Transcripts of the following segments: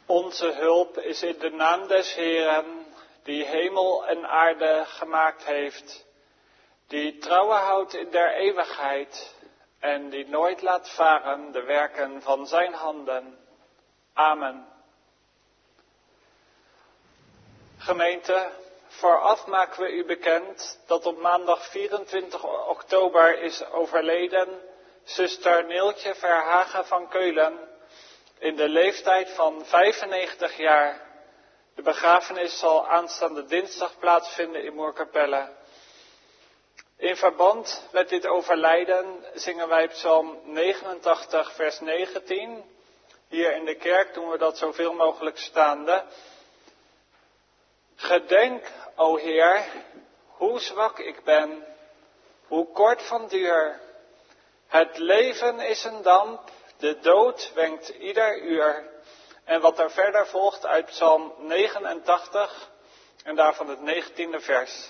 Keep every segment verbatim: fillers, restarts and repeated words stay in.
Onze hulp is in de naam des Heeren, die hemel en aarde gemaakt heeft, die trouwe houdt in der eeuwigheid en die nooit laat varen de werken van zijn handen. Amen. Gemeente, vooraf maken we u bekend dat op maandag vierentwintig oktober is overleden zuster Neeltje Verhagen van Keulen in de leeftijd van vijfennegentig jaar. De begrafenis zal aanstaande dinsdag plaatsvinden in Moerkapelle. In verband met dit overlijden zingen wij Psalm negenentachtig vers negentien. Hier in de kerk doen we dat zoveel mogelijk staande. Gedenk, o Heer, hoe zwak ik ben, hoe kort van duur. Het leven is een damp, de dood wenkt ieder uur. En wat er verder volgt uit Psalm negenentachtig en daarvan het negentiende vers.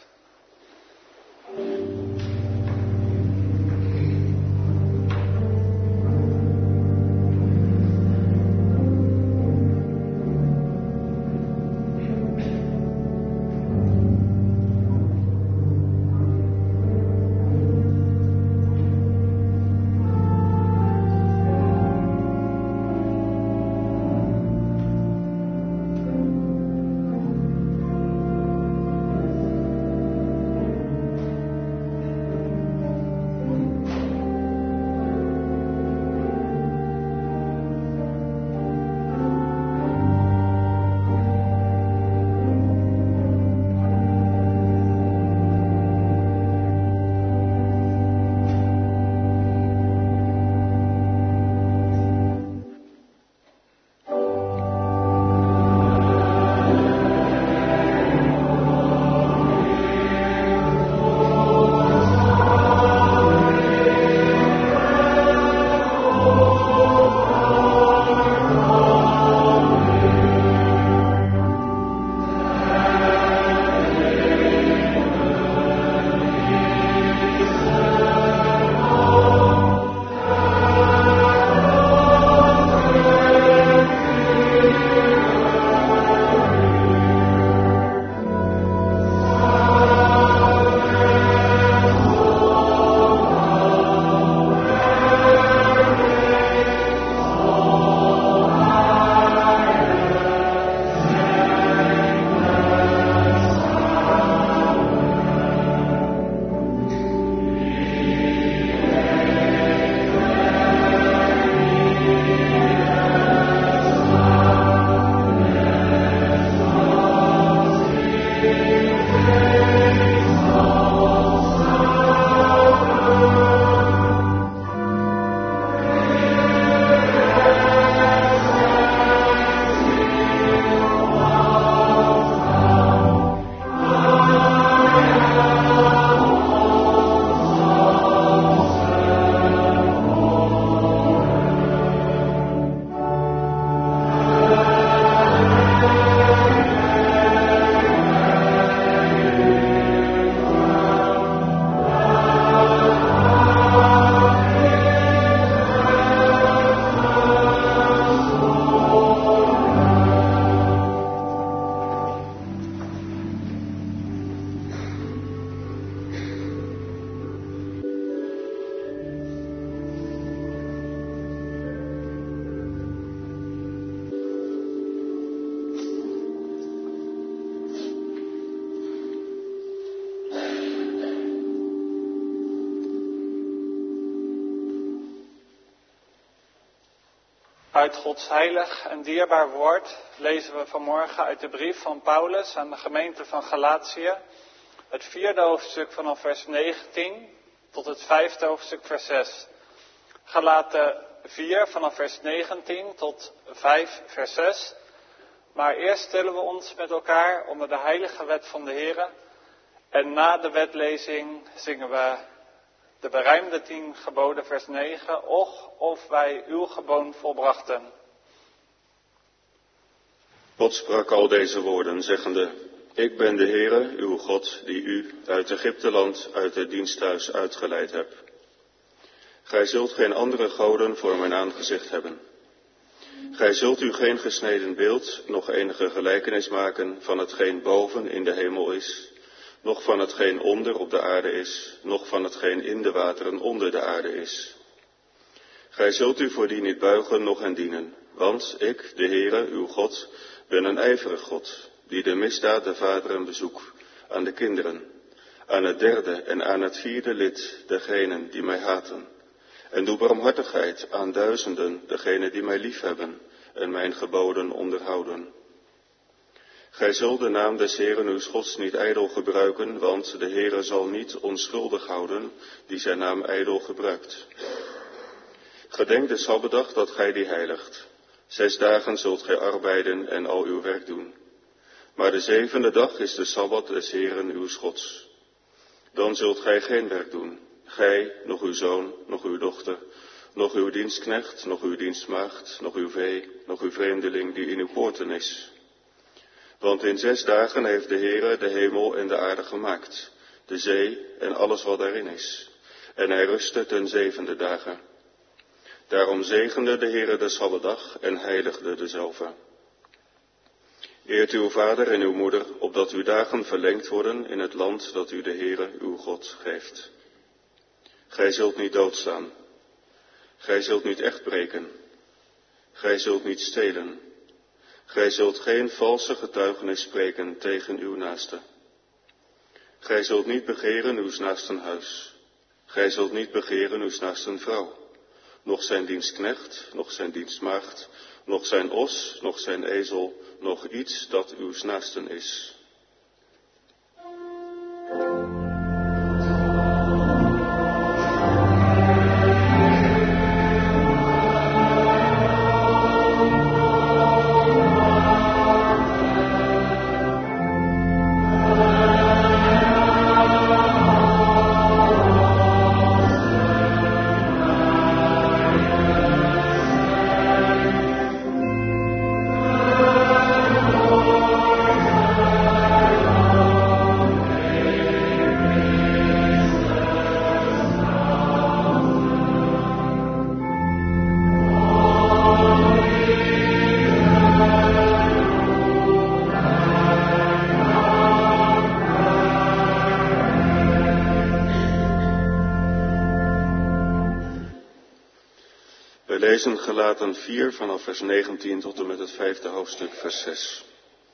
Uit Gods heilig en dierbaar woord lezen we vanmorgen uit de brief van Paulus aan de gemeente van Galatië, het vierde hoofdstuk vanaf vers negentien tot het vijfde hoofdstuk vers zes. Galaten vier vanaf vers negentien tot vijf vers zes. Maar eerst stellen we ons met elkaar onder de heilige wet van de Heere en na de wetlezing zingen we de berijmde tien geboden vers negen, och of wij uw geboon volbrachten. God sprak al deze woorden, zeggende, ik ben de Heere, uw God, die u uit Egypteland, uit het diensthuis uitgeleid hebt. Gij zult geen andere goden voor mijn aangezicht hebben. Gij zult u geen gesneden beeld, nog enige gelijkenis maken van hetgeen boven in de hemel is, noch van hetgeen onder op de aarde is, noch van hetgeen in de wateren onder de aarde is. Gij zult u voor die niet buigen, noch hen dienen, want ik, de Heere, uw God, ben een ijverig God, die de misdaad der vaderen bezoek aan de kinderen, aan het derde en aan het vierde lid degenen die mij haten, en doe barmhartigheid aan duizenden degenen die mij liefhebben en mijn geboden onderhouden. Gij zult de naam des Heeren uws Gods niet ijdel gebruiken, want de Heere zal niet onschuldig houden die zijn naam ijdel gebruikt. Gedenk de Sabbatdag dat gij die heiligt. Zes dagen zult gij arbeiden en al uw werk doen. Maar de zevende dag is de Sabbat des Heeren uws Gods. Dan zult gij geen werk doen, gij, nog uw zoon, nog uw dochter, nog uw dienstknecht, nog uw dienstmaagd, nog uw vee, nog uw vreemdeling die in uw poorten is. Want in zes dagen heeft de Heere de hemel en de aarde gemaakt, de zee en alles wat daarin is. En hij rustte ten zevende dagen. Daarom zegende de Heere de Sabbatdag en heiligde dezelve. Eert uw vader en uw moeder, opdat uw dagen verlengd worden in het land dat u de Heere uw God geeft. Gij zult niet doodslaan. Gij zult niet echt breken. Gij zult niet stelen. Gij zult geen valse getuigenis spreken tegen uw naaste. Gij zult niet begeren uws naasten huis. Gij zult niet begeren uws naasten vrouw. Nog zijn dienstknecht, nog zijn dienstmaagd, nog zijn os, nog zijn ezel, nog iets dat uws naasten is. We lezen Galaten vier vanaf vers negentien tot en met het vijfde hoofdstuk vers zes.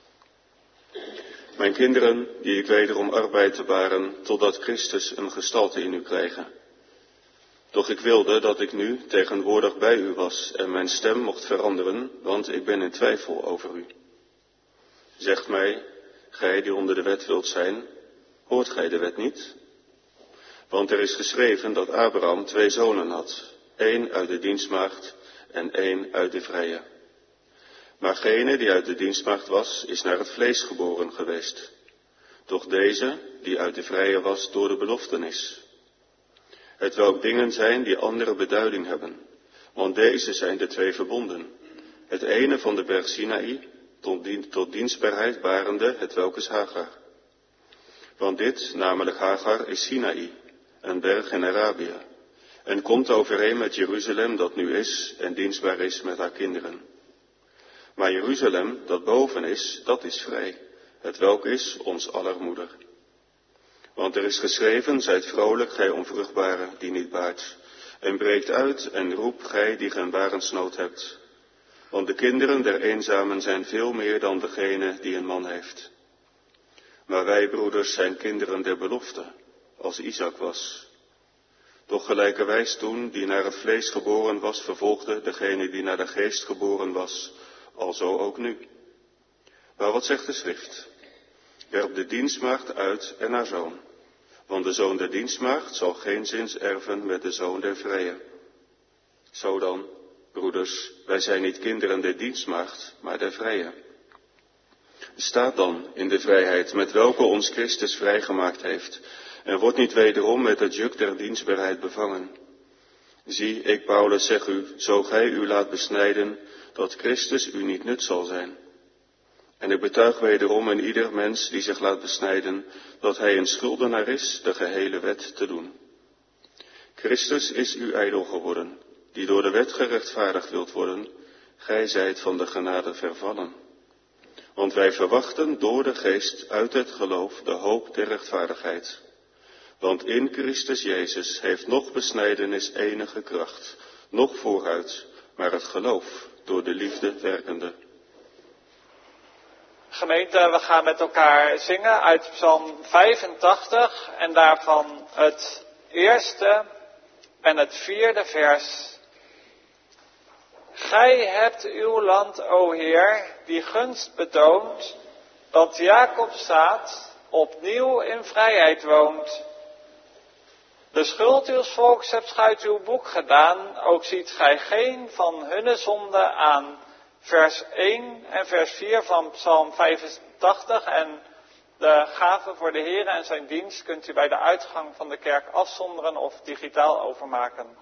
Mijn kinderen, die ik wederom arbeid te baren, totdat Christus een gestalte in u krijge. Doch ik wilde dat ik nu tegenwoordig bij u was en mijn stem mocht veranderen, want ik ben in twijfel over u. Zegt mij, gij die onder de wet wilt zijn, hoort gij de wet niet? Want er is geschreven dat Abraham twee zonen had, één uit de dienstmaagd en één uit de vrije. Maar gene die uit de dienstmaagd was, is naar het vlees geboren geweest. Doch deze, die uit de vrije was, door de beloftenis. Hetwelk dingen zijn die andere beduiding hebben, want deze zijn de twee verbonden. Het ene van de berg Sinaï, tot, dien, tot dienstbaarheid barende, hetwelk is Hagar. Want dit, namelijk Hagar, is Sinaï, een berg in Arabië, en komt overeen met Jeruzalem dat nu is en dienstbaar is met haar kinderen. Maar Jeruzalem, dat boven is, dat is vrij, hetwelk is ons aller moeder. Want er is geschreven, zijt vrolijk, gij onvruchtbare, die niet baart, en breekt uit en roep, gij die geen barensnood hebt. Want de kinderen der eenzamen zijn veel meer dan degene die een man heeft. Maar wij, broeders, zijn kinderen der belofte, als Isaac was. Doch gelijkerwijs toen, die naar het vlees geboren was, vervolgde degene die naar de geest geboren was, alzo ook nu. Maar wat zegt de schrift? Werp de dienstmaagd uit en haar zoon. Want de zoon der dienstmaagd zal geenszins erven met de zoon der vrije. Zo dan, broeders, wij zijn niet kinderen der dienstmaagd, maar der vrije. Staat dan in de vrijheid met welke ons Christus vrijgemaakt heeft, en wordt niet wederom met het juk der dienstbaarheid bevangen. Zie, ik Paulus zeg u, zo gij u laat besnijden, dat Christus u niet nut zal zijn. En ik betuig wederom in ieder mens die zich laat besnijden, dat hij een schuldenaar is de gehele wet te doen. Christus is u ijdel geworden, die door de wet gerechtvaardigd wilt worden, gij zijt van de genade vervallen. Want wij verwachten door de geest uit het geloof de hoop der rechtvaardigheid. Want in Christus Jezus heeft nog besnijdenis enige kracht, nog vooruit, maar het geloof door de liefde werkende. Gemeente, we gaan met elkaar zingen uit Psalm vijfentachtig en daarvan het eerste en het vierde vers. Gij hebt uw land, o Heer, die gunst betoont, dat Jacob's zaad opnieuw in vrijheid woont. De schuld uws volks hebt gij uit uw boek gedaan, ook ziet gij geen van hunne zonde aan. Vers één en vers vier van Psalm vijfentachtig en de gave voor de Heer en zijn dienst kunt u bij de uitgang van de kerk afzonderen of digitaal overmaken.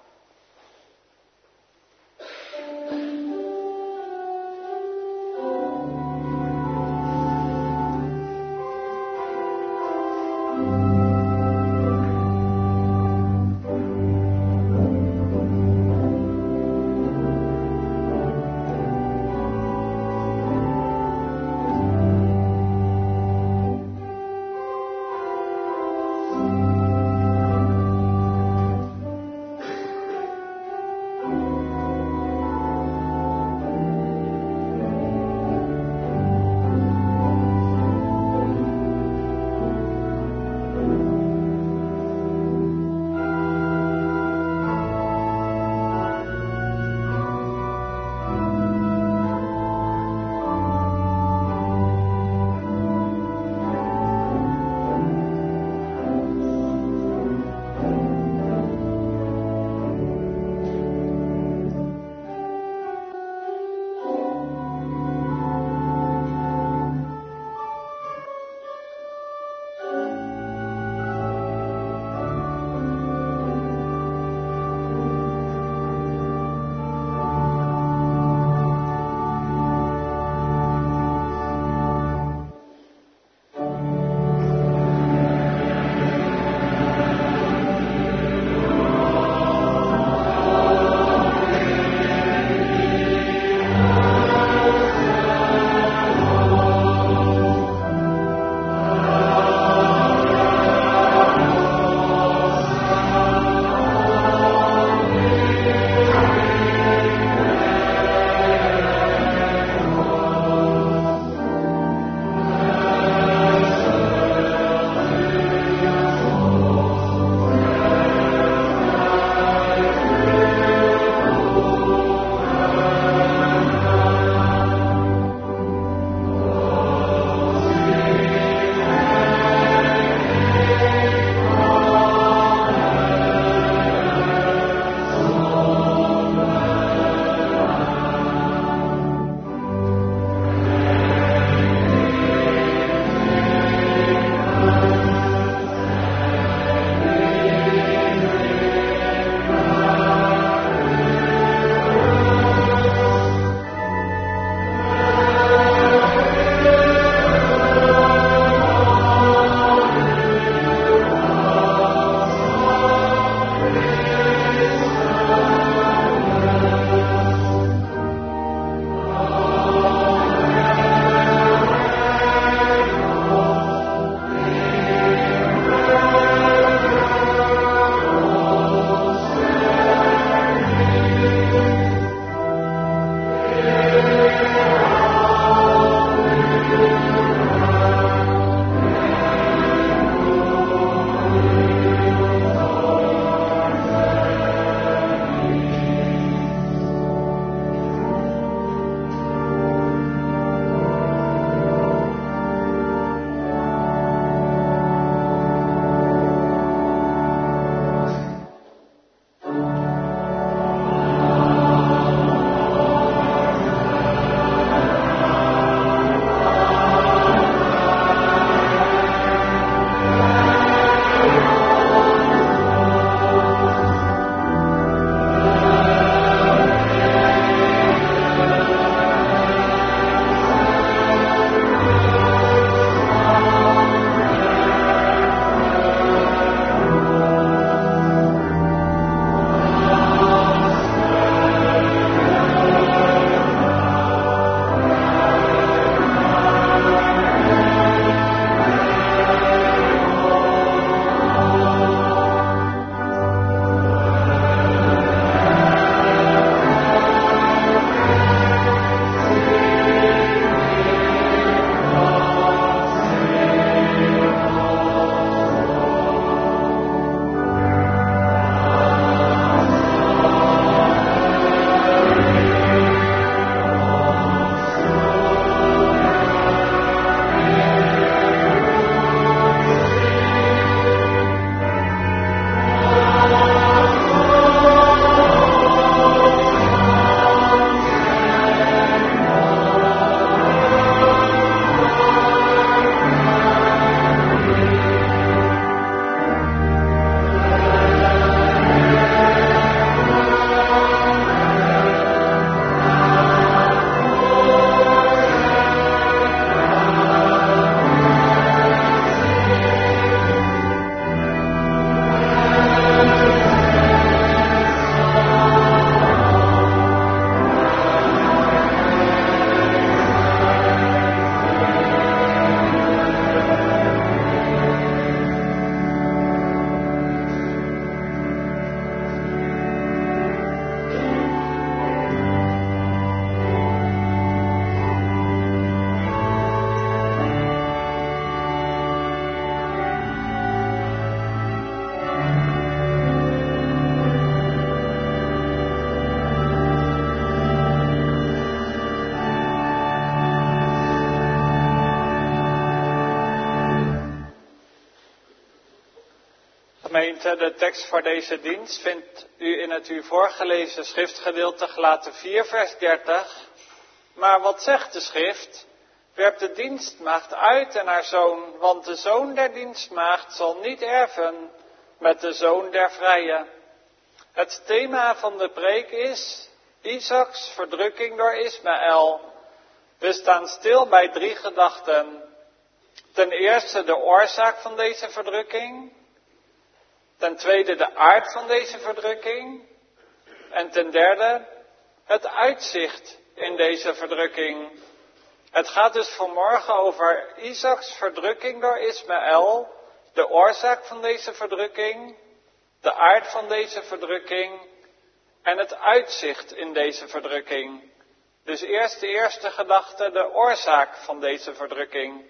Gemeente, de tekst voor deze dienst vindt u in het u voorgelezen schriftgedeelte Galaten vier vers dertig. Maar wat zegt de schrift? Werp de dienstmaagd uit en haar zoon, want de zoon der dienstmaagd zal niet erven met de zoon der vrije. Het thema van de preek is Isaaks verdrukking door Ismaël. We staan stil bij drie gedachten. Ten eerste de oorzaak van deze verdrukking. Ten tweede de aard van deze verdrukking. En ten derde het uitzicht in deze verdrukking. Het gaat dus vanmorgen over Isaaks verdrukking door Ismaël, de oorzaak van deze verdrukking, de aard van deze verdrukking en het uitzicht in deze verdrukking. Dus eerst de eerste gedachte, de oorzaak van deze verdrukking.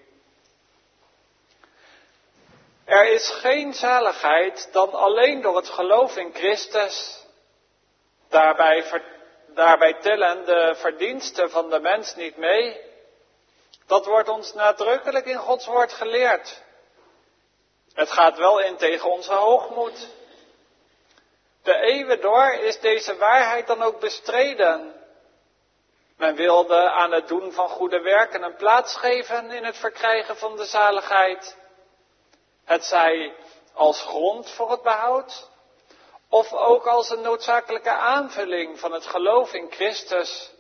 Er is geen zaligheid dan alleen door het geloof in Christus. Daarbij, ver, daarbij tellen de verdiensten van de mens niet mee. Dat wordt ons nadrukkelijk in Gods woord geleerd. Het gaat wel in tegen onze hoogmoed. De eeuwen door is deze waarheid dan ook bestreden. Men wilde aan het doen van goede werken een plaats geven in het verkrijgen van de zaligheid. Het zij als grond voor het behoud, of ook als een noodzakelijke aanvulling van het geloof in Christus.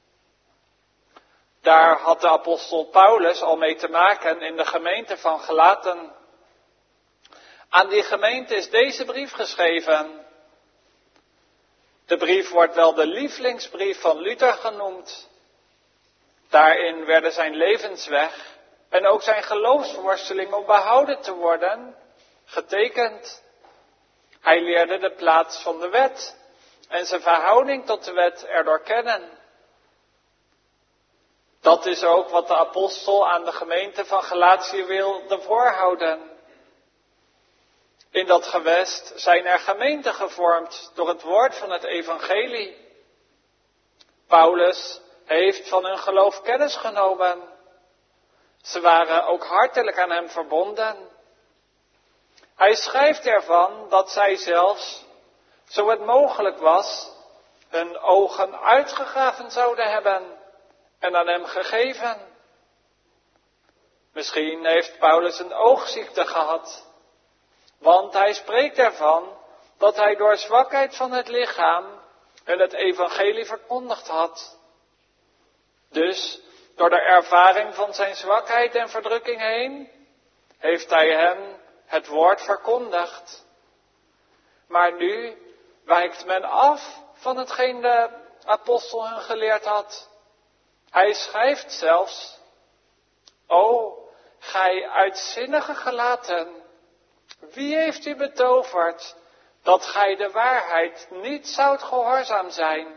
Daar had de apostel Paulus al mee te maken in de gemeente van Galaten. Aan die gemeente is deze brief geschreven. De brief wordt wel de lievelingsbrief van Luther genoemd. Daarin werden zijn levensweg en ook zijn geloofsworsteling om behouden te worden getekend. Hij leerde de plaats van de wet en zijn verhouding tot de wet erdoor kennen. Dat is ook wat de apostel aan de gemeente van Galatië wilde voorhouden. In dat gewest zijn er gemeenten gevormd door het woord van het evangelie. Paulus heeft van hun geloof kennis genomen. Ze waren ook hartelijk aan hem verbonden. Hij schrijft ervan dat zij zelfs, zo het mogelijk was, hun ogen uitgegraven zouden hebben en aan hem gegeven. Misschien heeft Paulus een oogziekte gehad, want hij spreekt ervan dat hij door zwakheid van het lichaam hun het evangelie verkondigd had. Dus door de ervaring van zijn zwakheid en verdrukking heen, heeft hij hen het woord verkondigd. Maar nu wijkt men af van hetgeen de apostel hun geleerd had. Hij schrijft zelfs: O, gij uitzinnige gelaten, wie heeft u betoverd dat gij de waarheid niet zoudt gehoorzaam zijn?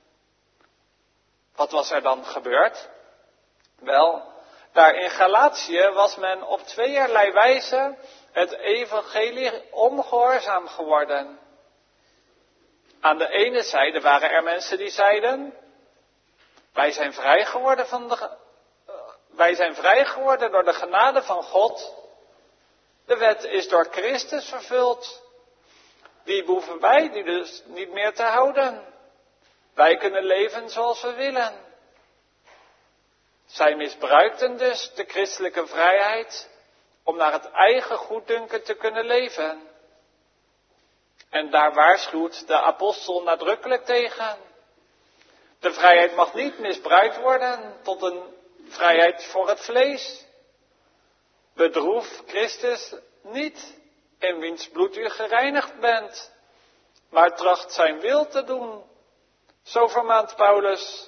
Wat was er dan gebeurd? Wel, daar in Galatië was men op tweeërlei wijze het evangelie ongehoorzaam geworden. Aan de ene zijde waren er mensen die zeiden: wij zijn vrij geworden van de, uh, wij zijn vrij geworden door de genade van God. De wet is door Christus vervuld. Die behoeven wij die dus niet meer te houden. Wij kunnen leven zoals we willen. Zij misbruikten dus de christelijke vrijheid om naar het eigen goeddunken te kunnen leven. En daar waarschuwt de apostel nadrukkelijk tegen. De vrijheid mag niet misbruikt worden tot een vrijheid voor het vlees. Bedroef Christus niet, in wiens bloed u gereinigd bent, maar tracht zijn wil te doen. Zo vermaant Paulus.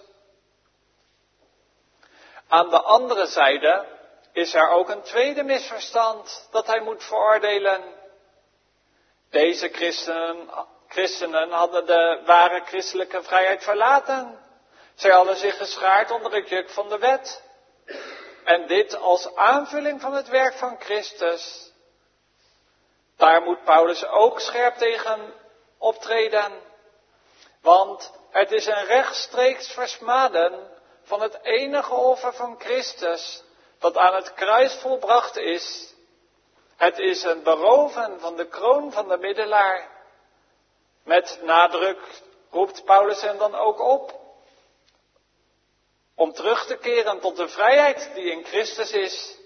Aan de andere zijde is er ook een tweede misverstand dat hij moet veroordelen. Deze christenen, christenen hadden de ware christelijke vrijheid verlaten. Zij hadden zich geschaard onder het juk van de wet. En dit als aanvulling van het werk van Christus. Daar moet Paulus ook scherp tegen optreden. Want het is een rechtstreeks versmaden van het enige offer van Christus dat aan het kruis volbracht is. Het is een beroven van de kroon van de middelaar. Met nadruk roept Paulus hen dan ook op om terug te keren tot de vrijheid die in Christus is.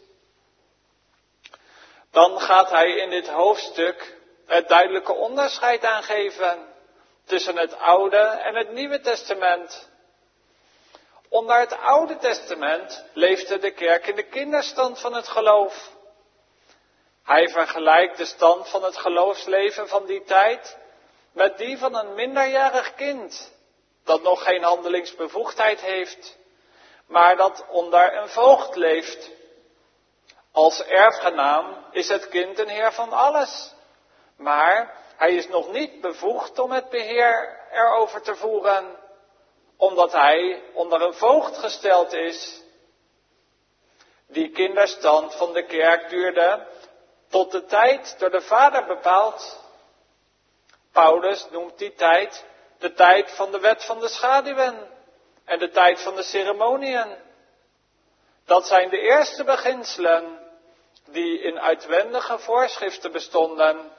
Dan gaat hij in dit hoofdstuk het duidelijke onderscheid aangeven tussen het Oude en het Nieuwe Testament. Onder het Oude Testament leefde de kerk in de kinderstand van het geloof. Hij vergelijkt de stand van het geloofsleven van die tijd met die van een minderjarig kind, dat nog geen handelingsbevoegdheid heeft, maar dat onder een voogd leeft. Als erfgenaam is het kind een heer van alles, maar hij is nog niet bevoegd om het beheer erover te voeren, omdat hij onder een voogd gesteld is. Die kinderstand van de kerk duurde tot de tijd door de Vader bepaald. Paulus noemt die tijd de tijd van de wet van de schaduwen en de tijd van de ceremoniën. Dat zijn de eerste beginselen die in uitwendige voorschriften bestonden.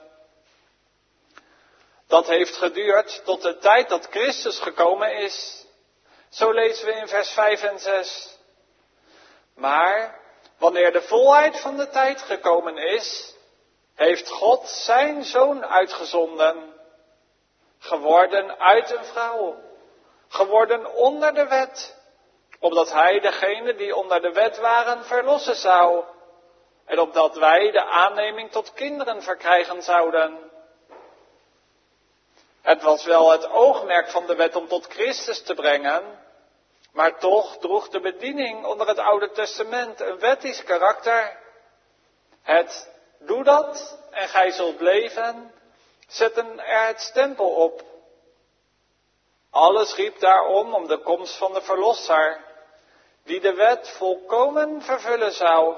Dat heeft geduurd tot de tijd dat Christus gekomen is. Zo lezen we in vers vijf en zes. Maar wanneer de volheid van de tijd gekomen is, heeft God zijn Zoon uitgezonden, geworden uit een vrouw, geworden onder de wet, opdat hij degenen die onder de wet waren verlossen zou, en opdat wij de aanneming tot kinderen verkrijgen zouden. Het was wel het oogmerk van de wet om tot Christus te brengen, maar toch droeg de bediening onder het Oude Testament een wettisch karakter. Het doe dat en gij zult leven, zetten er het stempel op. Alles riep daarom om de komst van de Verlosser, die de wet volkomen vervullen zou.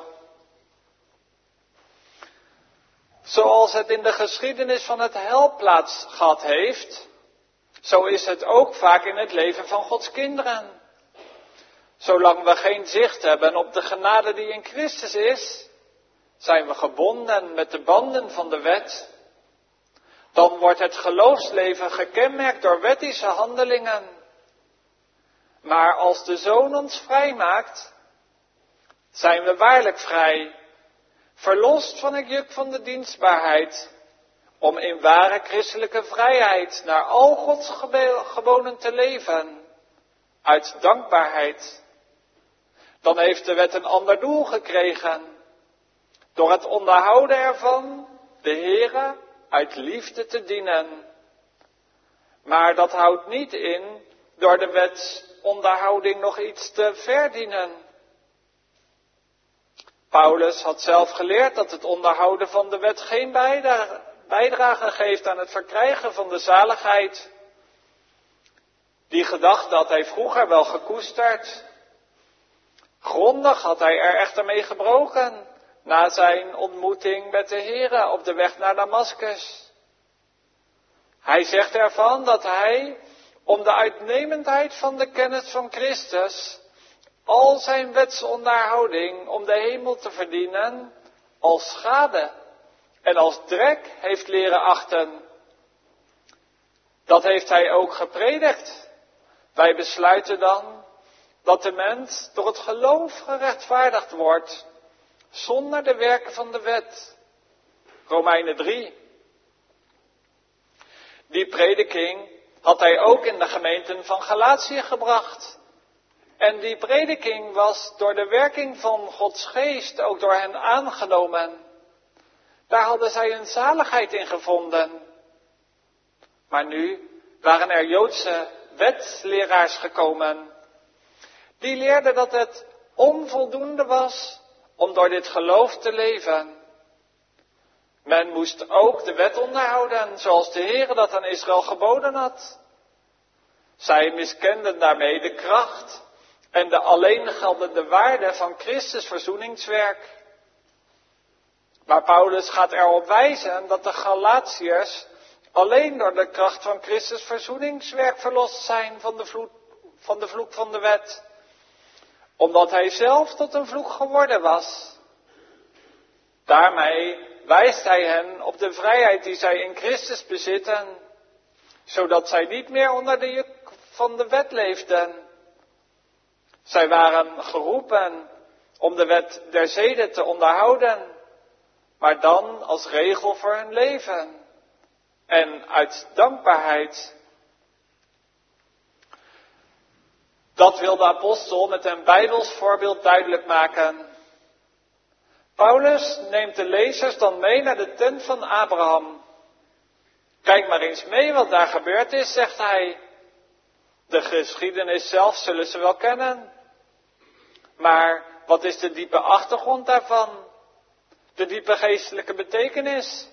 Zoals het in de geschiedenis van het heil plaats gehad heeft, zo is het ook vaak in het leven van Gods kinderen. Zolang we geen zicht hebben op de genade die in Christus is, zijn we gebonden met de banden van de wet. Dan wordt het geloofsleven gekenmerkt door wettische handelingen. Maar als de Zoon ons vrijmaakt, zijn we waarlijk vrij, verlost van het juk van de dienstbaarheid, om in ware christelijke vrijheid naar al Gods geboden te leven, uit dankbaarheid. Dan heeft de wet een ander doel gekregen, door het onderhouden ervan de Heere uit liefde te dienen. Maar dat houdt niet in door de wetsonderhouding nog iets te verdienen. Paulus had zelf geleerd dat het onderhouden van de wet geen bijdrage geeft aan het verkrijgen van de zaligheid. Die gedachte had hij vroeger wel gekoesterd. Grondig had hij er echter mee gebroken, na zijn ontmoeting met de Heere op de weg naar Damaskus. Hij zegt ervan dat hij, om de uitnemendheid van de kennis van Christus, al zijn wetsonderhouding om de hemel te verdienen, als schade en als drek heeft leren achten. Dat heeft hij ook gepredikt. Wij besluiten dan dat de mens door het geloof gerechtvaardigd wordt, zonder de werken van de wet. Romeinen drie. Die prediking had hij ook in de gemeenten van Galatië gebracht. En die prediking was door de werking van Gods geest ook door hen aangenomen. Daar hadden zij hun zaligheid in gevonden. Maar nu waren er Joodse wetleraars gekomen. Die leerden dat het onvoldoende was om door dit geloof te leven. Men moest ook de wet onderhouden, zoals de Heere dat aan Israël geboden had. Zij miskenden daarmee de kracht en de alleen geldende waarde van Christus verzoeningswerk. Maar Paulus gaat erop wijzen dat de Galatiërs alleen door de kracht van Christus verzoeningswerk verlost zijn van de, vloek, van de vloek van de wet, omdat hij zelf tot een vloek geworden was. Daarmee wijst hij hen op de vrijheid die zij in Christus bezitten, zodat zij niet meer onder de juk van de wet leefden. Zij waren geroepen om de wet der zeden te onderhouden, maar dan als regel voor hun leven en uit dankbaarheid. Dat wil de apostel met een Bijbels voorbeeld duidelijk maken. Paulus neemt de lezers dan mee naar de tent van Abraham. Kijk maar eens mee wat daar gebeurd is, zegt hij. De geschiedenis zelf zullen ze wel kennen. Maar wat is de diepe achtergrond daarvan? De diepe geestelijke betekenis?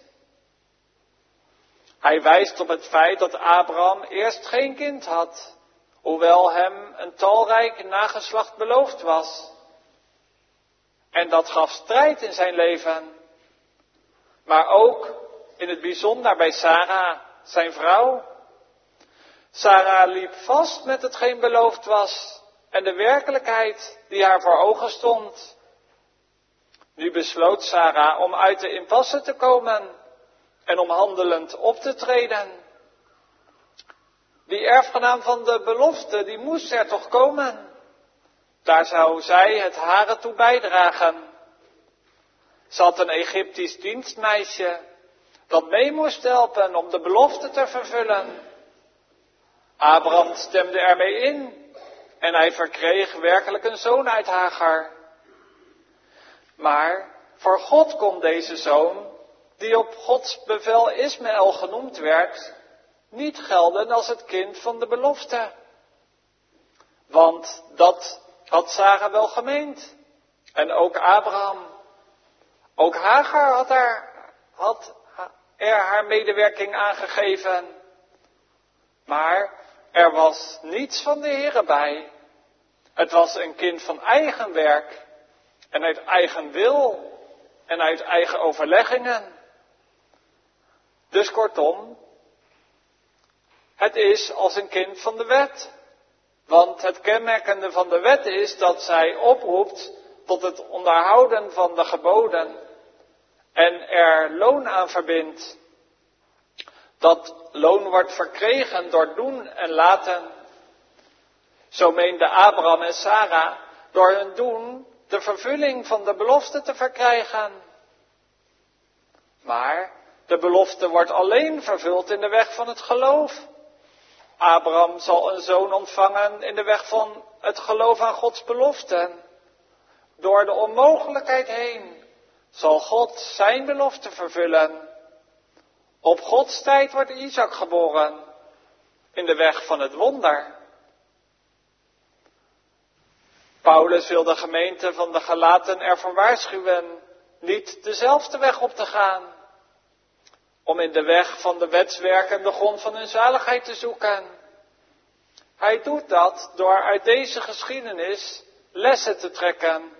Hij wijst op het feit dat Abraham eerst geen kind had, hoewel hem een talrijk nageslacht beloofd was. En dat gaf strijd in zijn leven. Maar ook in het bijzonder bij Sarah, zijn vrouw. Sarah liep vast met hetgeen beloofd was en de werkelijkheid die haar voor ogen stond. Nu besloot Sarah om uit de impasse te komen en om handelend op te treden. Die erfgenaam van de belofte, die moest er toch komen. Daar zou zij het hare toe bijdragen. Ze had een Egyptisch dienstmeisje dat mee moest helpen om de belofte te vervullen. Abraham stemde ermee in en hij verkreeg werkelijk een zoon uit Hagar. Maar voor God kon deze zoon, die op Gods bevel Ismaël genoemd werd, niet gelden als het kind van de belofte. Want dat had Sarah wel gemeend. En ook Abraham. Ook Hagar had, haar, had er haar medewerking aangegeven. Maar er was niets van de Heere bij. Het was een kind van eigen werk. En uit eigen wil. En uit eigen overleggingen. Dus kortom, het is als een kind van de wet. Want het kenmerkende van de wet is dat zij oproept tot het onderhouden van de geboden en er loon aan verbindt. Dat loon wordt verkregen door doen en laten. Zo meenden Abraham en Sarah door hun doen de vervulling van de belofte te verkrijgen. Maar de belofte wordt alleen vervuld in de weg van het geloof. Abraham zal een zoon ontvangen in de weg van het geloof aan Gods beloften. Door de onmogelijkheid heen zal God zijn belofte vervullen. Op Gods tijd wordt Isaac geboren, in de weg van het wonder. Paulus wil de gemeente van de Galaten ervoor waarschuwen niet dezelfde weg op te gaan, om in de weg van de wetswerken de grond van hun zaligheid te zoeken. Hij doet dat door uit deze geschiedenis lessen te trekken.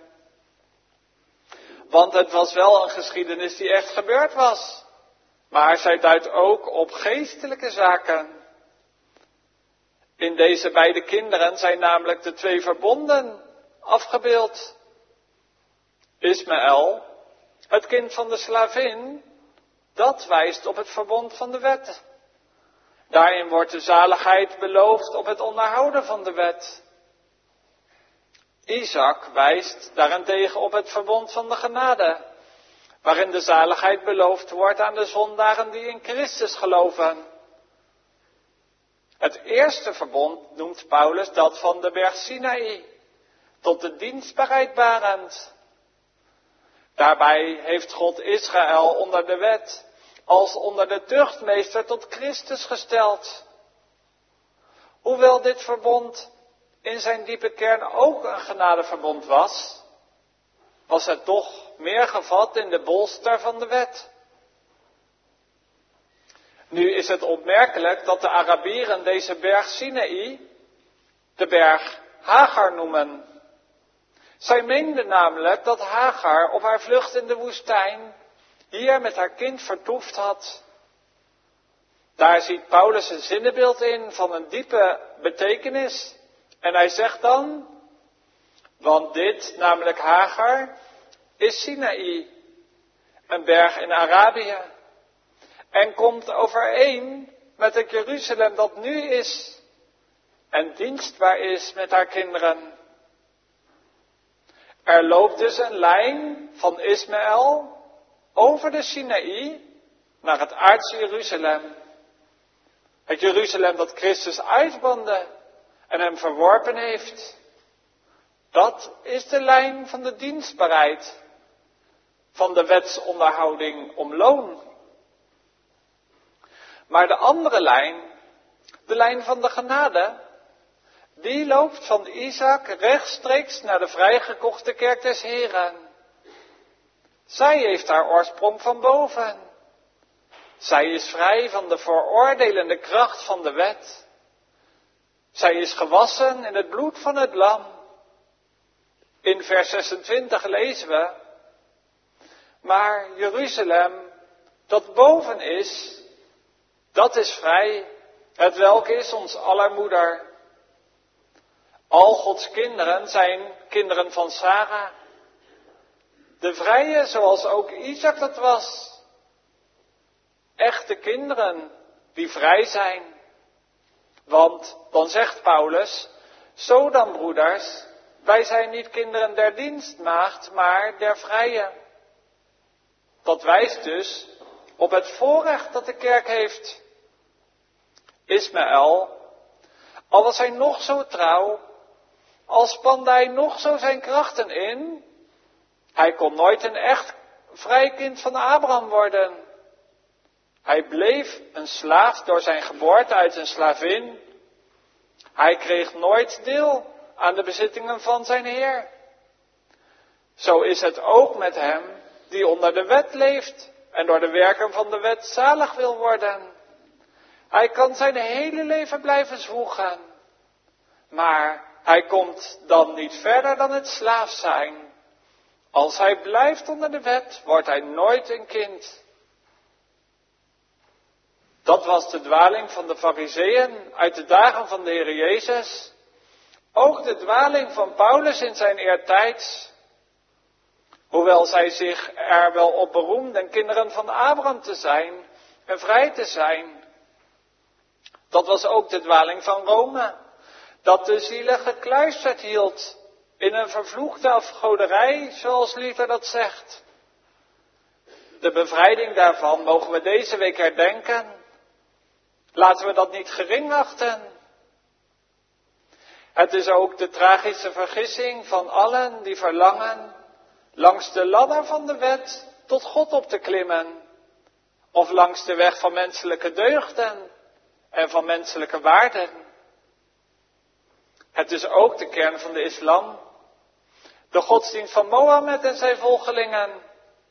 Want het was wel een geschiedenis die echt gebeurd was. Maar zij duidt ook op geestelijke zaken. In deze beide kinderen zijn namelijk de twee verbonden afgebeeld. Ismaël, het kind van de slavin, dat wijst op het verbond van de wet. Daarin wordt de zaligheid beloofd op het onderhouden van de wet. Isaac wijst daarentegen op het verbond van de genade, waarin de zaligheid beloofd wordt aan de zondaren die in Christus geloven. Het eerste verbond noemt Paulus dat van de berg Sinaï, tot de dienstbaarheid barend. Daarbij heeft God Israël onder de wet als onder de tuchtmeester tot Christus gesteld. Hoewel dit verbond in zijn diepe kern ook een genadeverbond was, was het toch meer gevat in de bolster van de wet. Nu is het opmerkelijk dat de Arabieren deze berg Sinaï de berg Hagar noemen. Zij meenden namelijk dat Hagar op haar vlucht in de woestijn hier met haar kind vertoefd had. Daar ziet Paulus een zinnebeeld in van een diepe betekenis. En hij zegt dan, want dit, namelijk Hagar, is Sinaï. een berg in Arabië, en komt overeen met het Jeruzalem dat nu is en dienstbaar is met haar kinderen. Er loopt dus een lijn van Ismaël over de Sinaï naar het aardse Jeruzalem. Het Jeruzalem dat Christus uitbande en hem verworpen heeft. Dat is de lijn van de dienstbaarheid, van de wetsonderhouding om loon. Maar de andere lijn, de lijn van de genade, die loopt van Isaac rechtstreeks naar de vrijgekochte kerk des Heren. Zij heeft haar oorsprong van boven. Zij is vrij van de veroordelende kracht van de wet. Zij is gewassen in het bloed van het lam. In vers zesentwintig lezen we: maar Jeruzalem, dat boven is, dat is vrij, het welke is ons aller moeder. Al Gods kinderen zijn kinderen van Sarah. De vrije, zoals ook Isaac dat was. Echte kinderen die vrij zijn. Want, dan zegt Paulus, zo dan broeders, wij zijn niet kinderen der dienstmaagd, maar der vrije. Dat wijst dus op het voorrecht dat de kerk heeft. Ismaël, al was hij nog zo trouw, al spande hij nog zo zijn krachten in, hij kon nooit een echt vrij kind van Abraham worden. Hij bleef een slaaf door zijn geboorte uit een slavin. Hij kreeg nooit deel aan de bezittingen van zijn Heer. Zo is het ook met hem die onder de wet leeft en door de werken van de wet zalig wil worden. Hij kan zijn hele leven blijven zwoegen, maar hij komt dan niet verder dan het slaaf zijn. Als hij blijft onder de wet, wordt hij nooit een kind. Dat was de dwaling van de Farizeeën uit de dagen van de Heer Jezus. Ook de dwaling van Paulus in zijn eertijds. Hoewel zij zich er wel op beroemden kinderen van Abraham te zijn en vrij te zijn. Dat was ook de dwaling van Rome. Dat de zielen gekluisterd hield in een vervloekte afgoderij, zoals Luther dat zegt. De bevrijding daarvan mogen we deze week herdenken. Laten we dat niet gering achten. Het is ook de tragische vergissing van allen die verlangen langs de ladder van de wet tot God op te klimmen. Of langs de weg van menselijke deugden en van menselijke waarden. Het is ook de kern van de islam. De godsdienst van Mohammed en zijn volgelingen.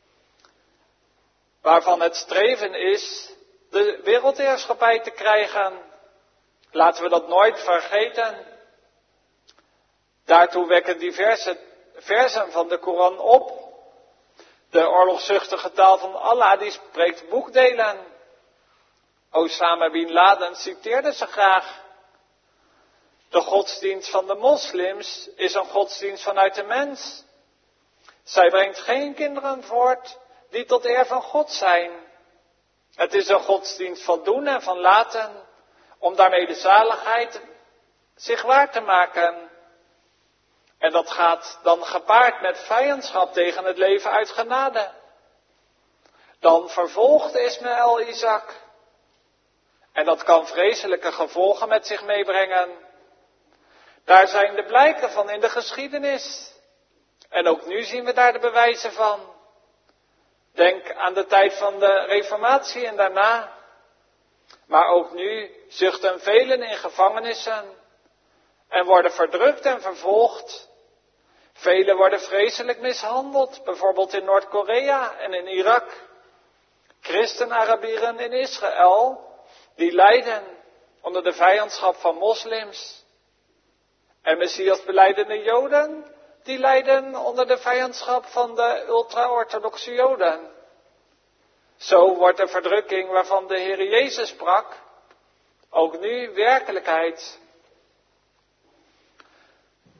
Waarvan het streven is de wereldheerschappij te krijgen. Laten we dat nooit vergeten. Daartoe wekken diverse versen van de Koran op. De oorlogzuchtige taal van Allah die spreekt boekdelen. Osama bin Laden citeerde ze graag. De godsdienst van de moslims is een godsdienst vanuit de mens. Zij brengt geen kinderen voort die tot eer van God zijn. Het is een godsdienst van doen en van laten, om daarmee de zaligheid zich waar te maken. En dat gaat dan gepaard met vijandschap tegen het leven uit genade. Dan vervolgt Ismaël Isaac. En dat kan vreselijke gevolgen met zich meebrengen. Daar zijn de blijken van in de geschiedenis. En ook nu zien we daar de bewijzen van. Denk aan de tijd van de Reformatie en daarna. Maar ook nu zuchten velen in gevangenissen. En worden verdrukt en vervolgd. Velen worden vreselijk mishandeld, bijvoorbeeld in Noord-Korea en in Irak. Christen-Arabieren in Israël, die lijden onder de vijandschap van moslims. En Messias-belijdende Joden, die lijden onder de vijandschap van de ultra-orthodoxe Joden. Zo wordt de verdrukking waarvan de Heer Jezus sprak, ook nu werkelijkheid.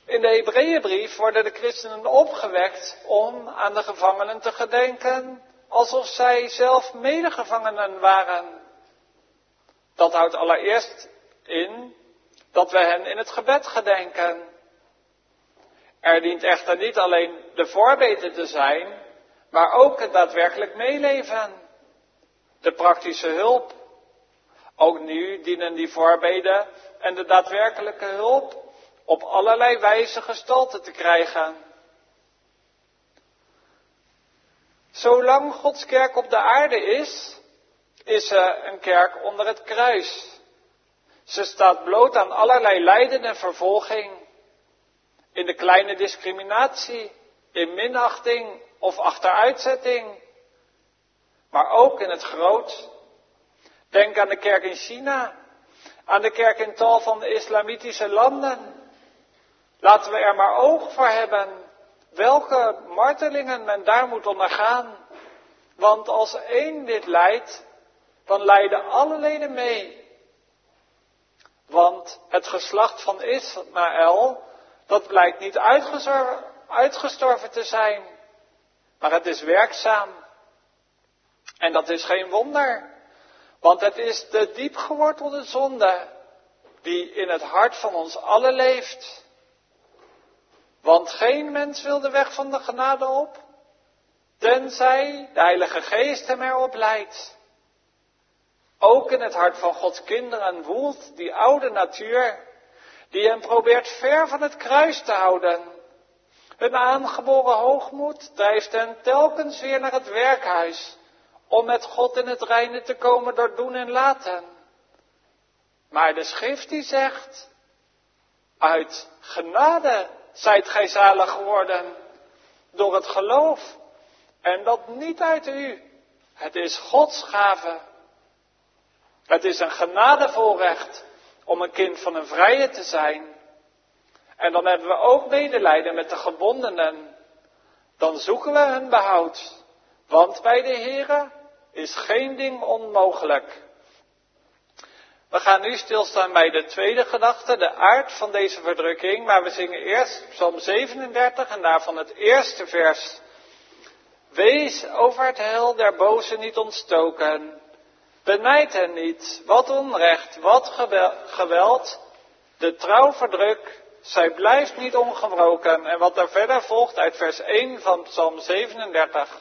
In de Hebreeënbrief worden de christenen opgewekt om aan de gevangenen te gedenken alsof zij zelf medegevangenen waren. Dat houdt allereerst in dat we hen in het gebed gedenken. Er dient echter niet alleen de voorbede te zijn, maar ook het daadwerkelijk meeleven. De praktische hulp. Ook nu dienen die voorbeden en de daadwerkelijke hulp op allerlei wijze gestalte te krijgen. Zolang Gods kerk op de aarde is, is ze een kerk onder het kruis. Ze staat bloot aan allerlei lijden en vervolging. In de kleine discriminatie, in minachting of achteruitzetting. Maar ook in het groot. Denk aan de kerk in China, aan de kerk in tal van de islamitische landen. Laten we er maar oog voor hebben welke martelingen men daar moet ondergaan. Want als één dit lijdt, dan lijden alle leden mee. Want het geslacht van Ismaël, dat blijkt niet uitgestorven te zijn, maar het is werkzaam. En dat is geen wonder, want het is de diepgewortelde zonde die in het hart van ons allen leeft. Want geen mens wil de weg van de genade op, tenzij de Heilige Geest hem erop leidt. Ook in het hart van Gods kinderen woelt die oude natuur, die hen probeert ver van het kruis te houden. Hun aangeboren hoogmoed drijft hen telkens weer naar het werkhuis, om met God in het reine te komen door doen en laten. Maar de schrift die zegt, uit genade zijt gij zalig geworden, door het geloof, en dat niet uit u. Het is Gods gave. Het is een genadevoorrecht om een kind van een vrije te zijn. En dan hebben we ook medelijden met de gebondenen. Dan zoeken we hun behoud, want bij de Heere is geen ding onmogelijk. We gaan nu stilstaan bij de tweede gedachte, de aard van deze verdrukking. Maar we zingen eerst Psalm zevenendertig en daarvan het eerste vers. Wees over het heil der bozen niet ontstoken. Benijd hen niet, wat onrecht, wat geweld. De trouw verdruk, zij blijft niet ongebroken. En wat er verder volgt uit vers één van Psalm zevenendertig.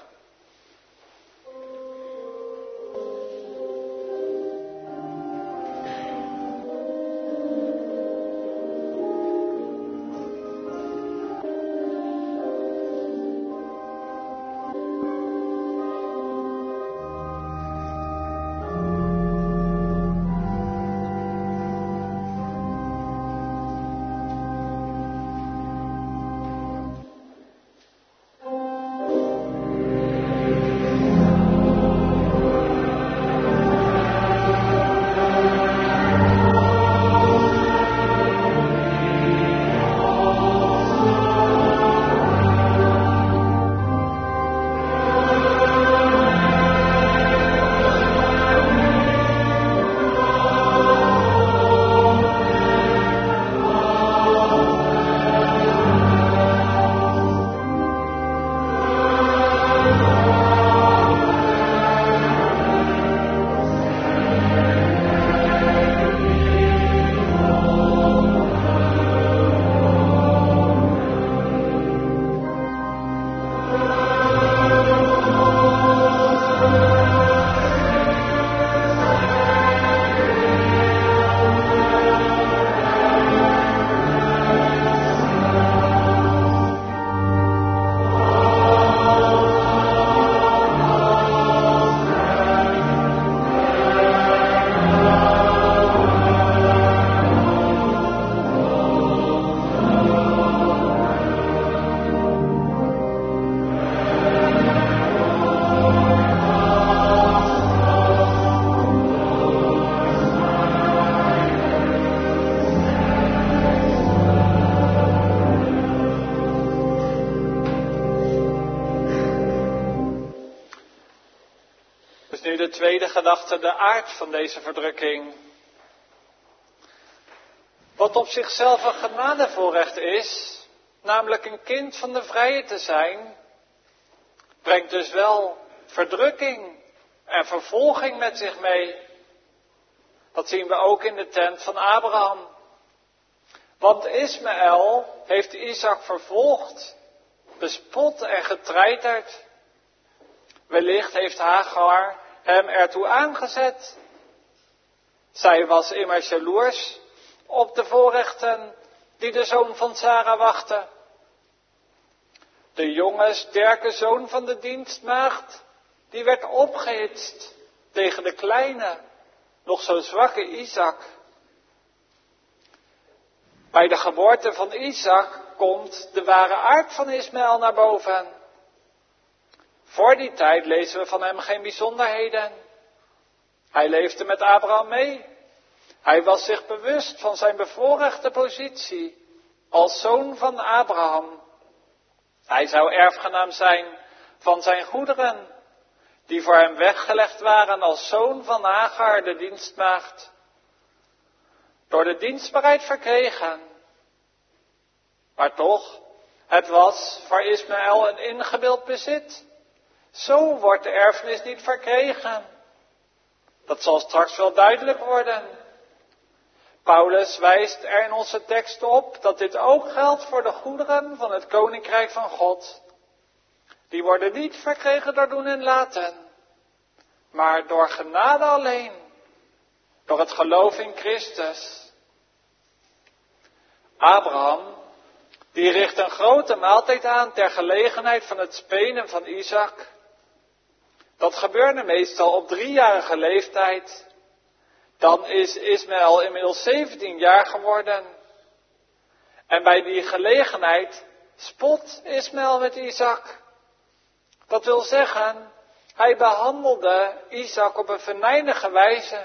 Nu de tweede gedachte, de aard van deze verdrukking. Wat op zichzelf een genadevoorrecht is, namelijk een kind van de vrije te zijn, brengt dus wel verdrukking en vervolging met zich mee. Dat zien we ook in de tent van Abraham. Want Ismaël heeft Isaac vervolgd, bespot en getreiterd. Wellicht heeft Hagar hem ertoe aangezet. Zij was immers jaloers op de voorrechten die de zoon van Sara wachtte. De jonge, sterke zoon van de dienstmaagd, die werd opgehitst tegen de kleine, nog zo zwakke Isaac. Bij de geboorte van Isaac komt de ware aard van Ismaël naar boven. Voor die tijd lezen we van hem geen bijzonderheden. Hij leefde met Abraham mee. Hij was zich bewust van zijn bevoorrechte positie als zoon van Abraham. Hij zou erfgenaam zijn van zijn goederen, die voor hem weggelegd waren als zoon van Hagar, de dienstmaagd. Door de dienstbaarheid verkregen. Maar toch, het was voor Ismaël een ingebeeld bezit. Zo wordt de erfenis niet verkregen. Dat zal straks wel duidelijk worden. Paulus wijst er in onze tekst op dat dit ook geldt voor de goederen van het koninkrijk van God. Die worden niet verkregen door doen en laten, maar door genade alleen, door het geloof in Christus. Abraham, die richt een grote maaltijd aan ter gelegenheid van het spenen van Isaac. Dat gebeurde meestal op driejarige leeftijd. Dan is Ismaël inmiddels zeventien jaar geworden. En bij die gelegenheid spot Ismaël met Isaac. Dat wil zeggen, hij behandelde Isaac op een venijnige wijze.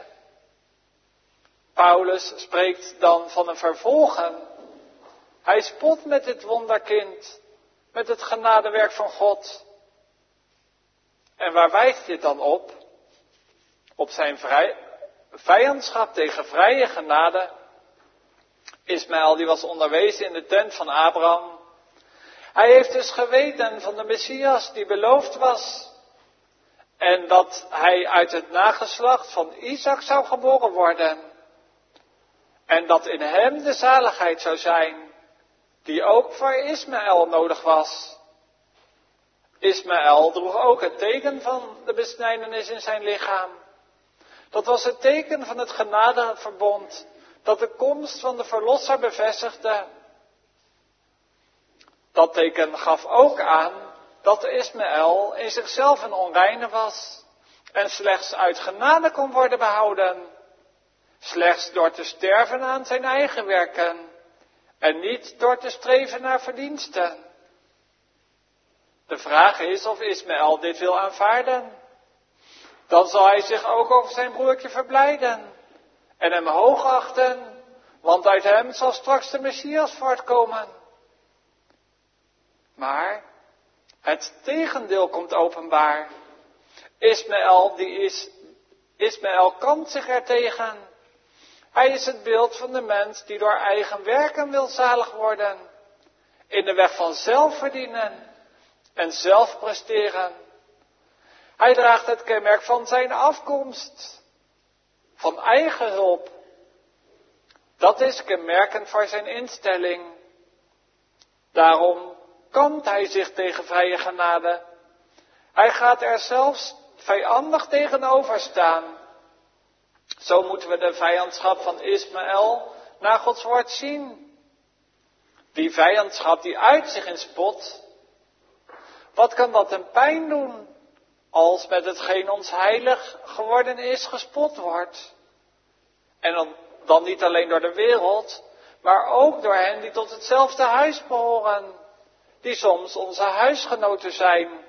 Paulus spreekt dan van een vervolgen. Hij spot met dit wonderkind, met het genadewerk van God. En waar wijst dit dan op? Op zijn vrij, vijandschap tegen vrije genade. Ismaël die was onderwezen in de tent van Abraham. Hij heeft dus geweten van de Messias die beloofd was. En dat hij uit het nageslacht van Isaac zou geboren worden. En dat in hem de zaligheid zou zijn, die ook voor Ismaël nodig was. Ismaël droeg ook het teken van de besnijdenis in zijn lichaam. Dat was het teken van het genadeverbond, dat de komst van de Verlosser bevestigde. Dat teken gaf ook aan dat Ismaël in zichzelf een onreine was en slechts uit genade kon worden behouden. Slechts door te sterven aan zijn eigen werken en niet door te streven naar verdiensten. De vraag is of Ismaël dit wil aanvaarden. Dan zal hij zich ook over zijn broertje verblijden en hem hoogachten, want uit hem zal straks de Messias voortkomen. Maar het tegendeel komt openbaar. Ismaël, die is, Ismaël kampt zich ertegen. Hij is het beeld van de mens die door eigen werken wil zalig worden, in de weg van zelfverdienen en zelf presteren. Hij draagt het kenmerk van zijn afkomst, van eigen hulp. Dat is kenmerkend voor zijn instelling. Daarom kampt hij zich tegen vrije genade. Hij gaat er zelfs vijandig tegenover staan. Zo moeten we de vijandschap van Ismaël naar Gods woord zien. Die vijandschap die uit zich in spot. Wat kan dat een pijn doen als met hetgeen ons heilig geworden is gespot wordt? En dan, dan niet alleen door de wereld, maar ook door hen die tot hetzelfde huis behoren, die soms onze huisgenoten zijn.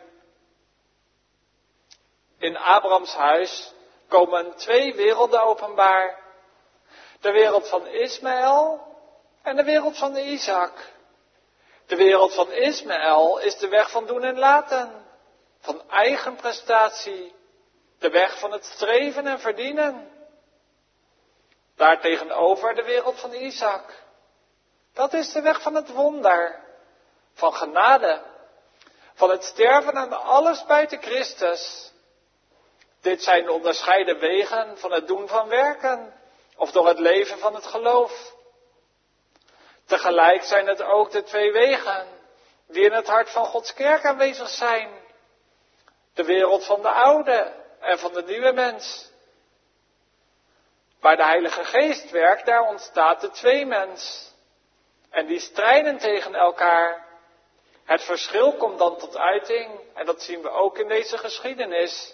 In Abrahams huis komen twee werelden openbaar. De wereld van Ismaël en de wereld van Isaac. De wereld van Ismaël is de weg van doen en laten, van eigen prestatie, de weg van het streven en verdienen. Daartegenover de wereld van Isaac. Dat is de weg van het wonder, van genade, van het sterven aan alles buiten Christus. Dit zijn de onderscheiden wegen van het doen van werken, of door het leven van het geloof. Tegelijk zijn het ook de twee wegen die in het hart van Gods kerk aanwezig zijn. De wereld van de oude en van de nieuwe mens. Waar de Heilige Geest werkt, daar ontstaat de tweemens. En die strijden tegen elkaar. Het verschil komt dan tot uiting. En dat zien we ook in deze geschiedenis.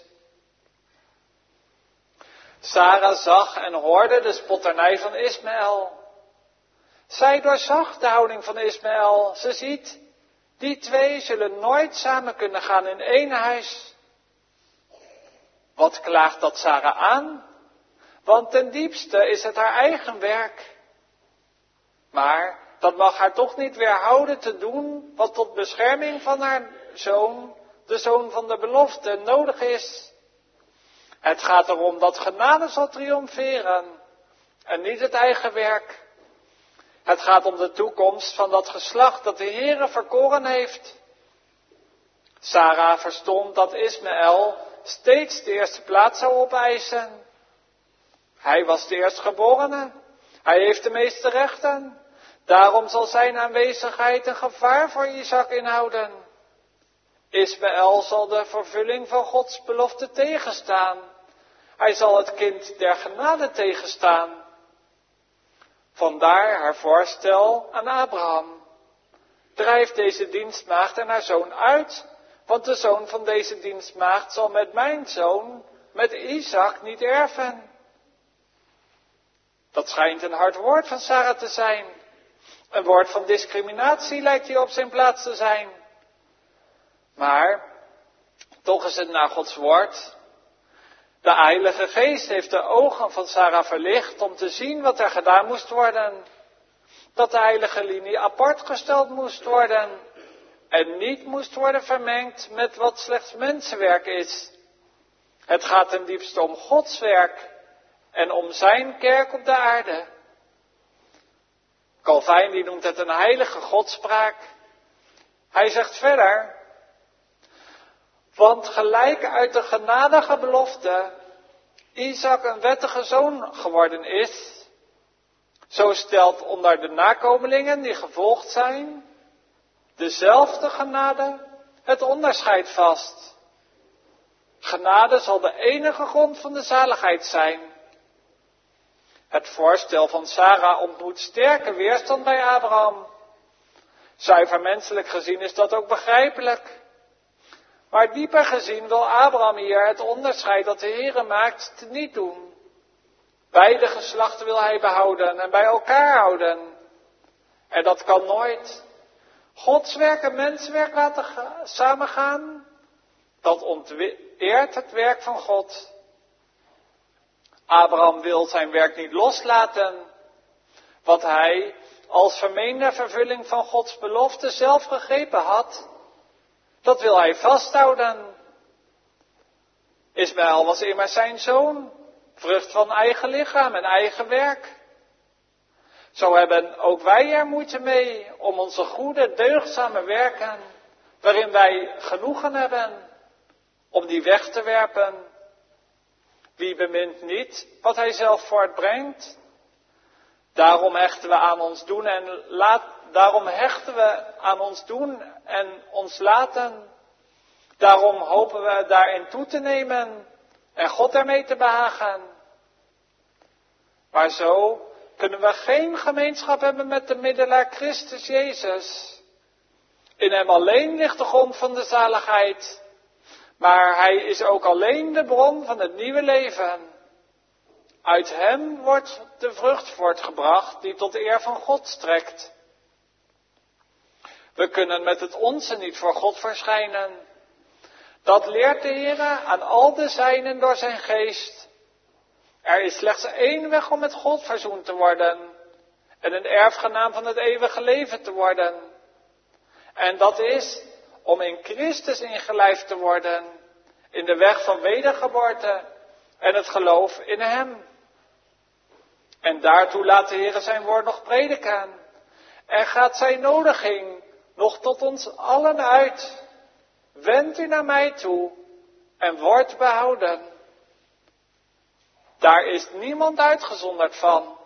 Sara zag en hoorde de spotternij van Ismaël. Zij doorzag de houding van Ismaël. Ze ziet, die twee zullen nooit samen kunnen gaan in één huis. Wat klaagt dat Sara aan? Want ten diepste is het haar eigen werk. Maar dat mag haar toch niet weerhouden te doen wat tot bescherming van haar zoon, de zoon van de belofte, nodig is. Het gaat erom dat genade zal triomferen en niet het eigen werk. Het gaat om de toekomst van dat geslacht dat de Heere verkoren heeft. Sara verstond dat Ismaël steeds de eerste plaats zou opeisen. Hij was de eerstgeborene. Hij heeft de meeste rechten. Daarom zal zijn aanwezigheid een gevaar voor Isaac inhouden. Ismaël zal de vervulling van Gods belofte tegenstaan. Hij zal het kind der genade tegenstaan. Vandaar haar voorstel aan Abraham. Drijf deze dienstmaagd en haar zoon uit, want de zoon van deze dienstmaagd zal met mijn zoon, met Isaac, niet erven. Dat schijnt een hard woord van Sara te zijn. Een woord van discriminatie lijkt hier op zijn plaats te zijn. Maar, toch is het naar Gods woord. De Heilige Geest heeft de ogen van Sara verlicht om te zien wat er gedaan moest worden. Dat de heilige linie apart gesteld moest worden. En niet moest worden vermengd met wat slechts mensenwerk is. Het gaat ten diepste om Gods werk en om zijn kerk op de aarde. Calvijn die noemt het een heilige godspraak. Hij zegt verder, want gelijk uit de genadige belofte Isaac een wettige zoon geworden is, zo stelt onder de nakomelingen die gevolgd zijn, dezelfde genade het onderscheid vast. Genade zal de enige grond van de zaligheid zijn. Het voorstel van Sara ontmoet sterke weerstand bij Abraham. Zuiver menselijk gezien is dat ook begrijpelijk. Maar dieper gezien wil Abraham hier het onderscheid dat de Heere maakt niet doen. Beide geslachten wil hij behouden en bij elkaar houden. En dat kan nooit. Gods werk en menswerk laten ga- samengaan, dat onteert het werk van God. Abraham wil zijn werk niet loslaten, wat hij als vermeende vervulling van Gods belofte zelf gegrepen had, dat wil hij vasthouden. Ismaël was immers zijn zoon, vrucht van eigen lichaam en eigen werk. Zo hebben ook wij er moeite mee om onze goede, deugdzame werken, waarin wij genoegen hebben, om die weg te werpen. Wie bemint niet wat hij zelf voortbrengt? Daarom hechten we aan ons doen en laat, daarom hechten we aan ons doen en ons laten. Daarom hopen we daarin toe te nemen en God ermee te behagen. Maar zo kunnen we geen gemeenschap hebben met de middelaar Christus Jezus. In hem alleen ligt de grond van de zaligheid. Maar hij is ook alleen de bron van het nieuwe leven. Uit hem wordt de vrucht voortgebracht die tot de eer van God strekt. We kunnen met het onze niet voor God verschijnen. Dat leert de Heer aan al de zijnen door zijn geest. Er is slechts één weg om met God verzoend te worden en een erfgenaam van het eeuwige leven te worden. En dat is om in Christus ingelijfd te worden, in de weg van wedergeboorte en het geloof in hem. En daartoe laat de Heer zijn woord nog prediken. En gaat zijn nodiging nog tot ons allen uit. Wend u naar mij toe en wordt behouden. Daar is niemand uitgezonderd van.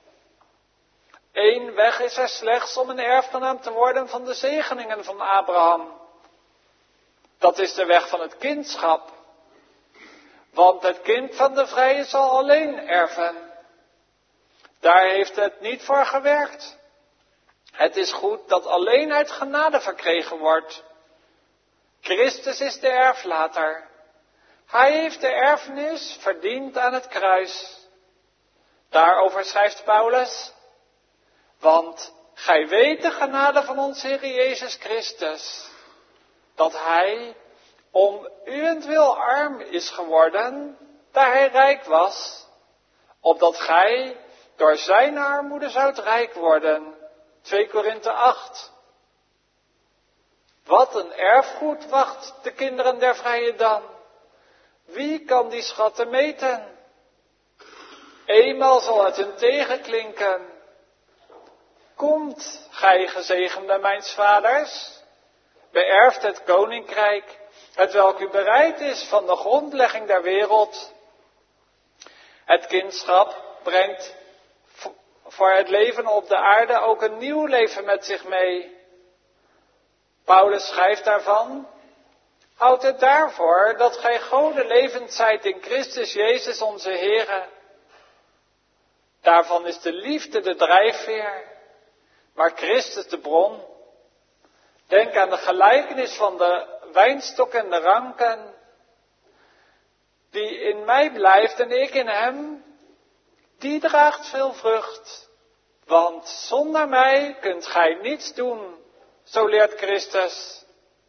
Eén weg is er slechts om een erfgenaam te worden van de zegeningen van Abraham. Dat is de weg van het kindschap. Want het kind van de vrije zal alleen erven. Daar heeft het niet voor gewerkt. Het is goed dat alleen uit genade verkregen wordt. Christus is de erflater. Hij heeft de erfenis verdiend aan het kruis. Daarover schrijft Paulus. Want gij weet de genade van ons Heer Jezus Christus. Dat hij om uwentwil arm is geworden, daar hij rijk was. Opdat gij door zijn armoede zoudt rijk worden. twee Korinthe acht. Wat een erfgoed wacht de kinderen der vrije dan. Wie kan die schatten meten? Eenmaal zal het hun tegenklinken. Komt, gij gezegende mijns vaders, beërft het koninkrijk, het welk u bereid is van de grondlegging der wereld. Het kindschap brengt voor het leven op de aarde ook een nieuw leven met zich mee. Paulus schrijft daarvan: houd het daarvoor dat gij Gode levend zijt in Christus Jezus onze Heere. Daarvan is de liefde de drijfveer, maar Christus de bron. Denk aan de gelijkenis van de wijnstok en de ranken. Die in mij blijft en ik in hem, die draagt veel vrucht. Want zonder mij kunt gij niets doen, zo leert Christus.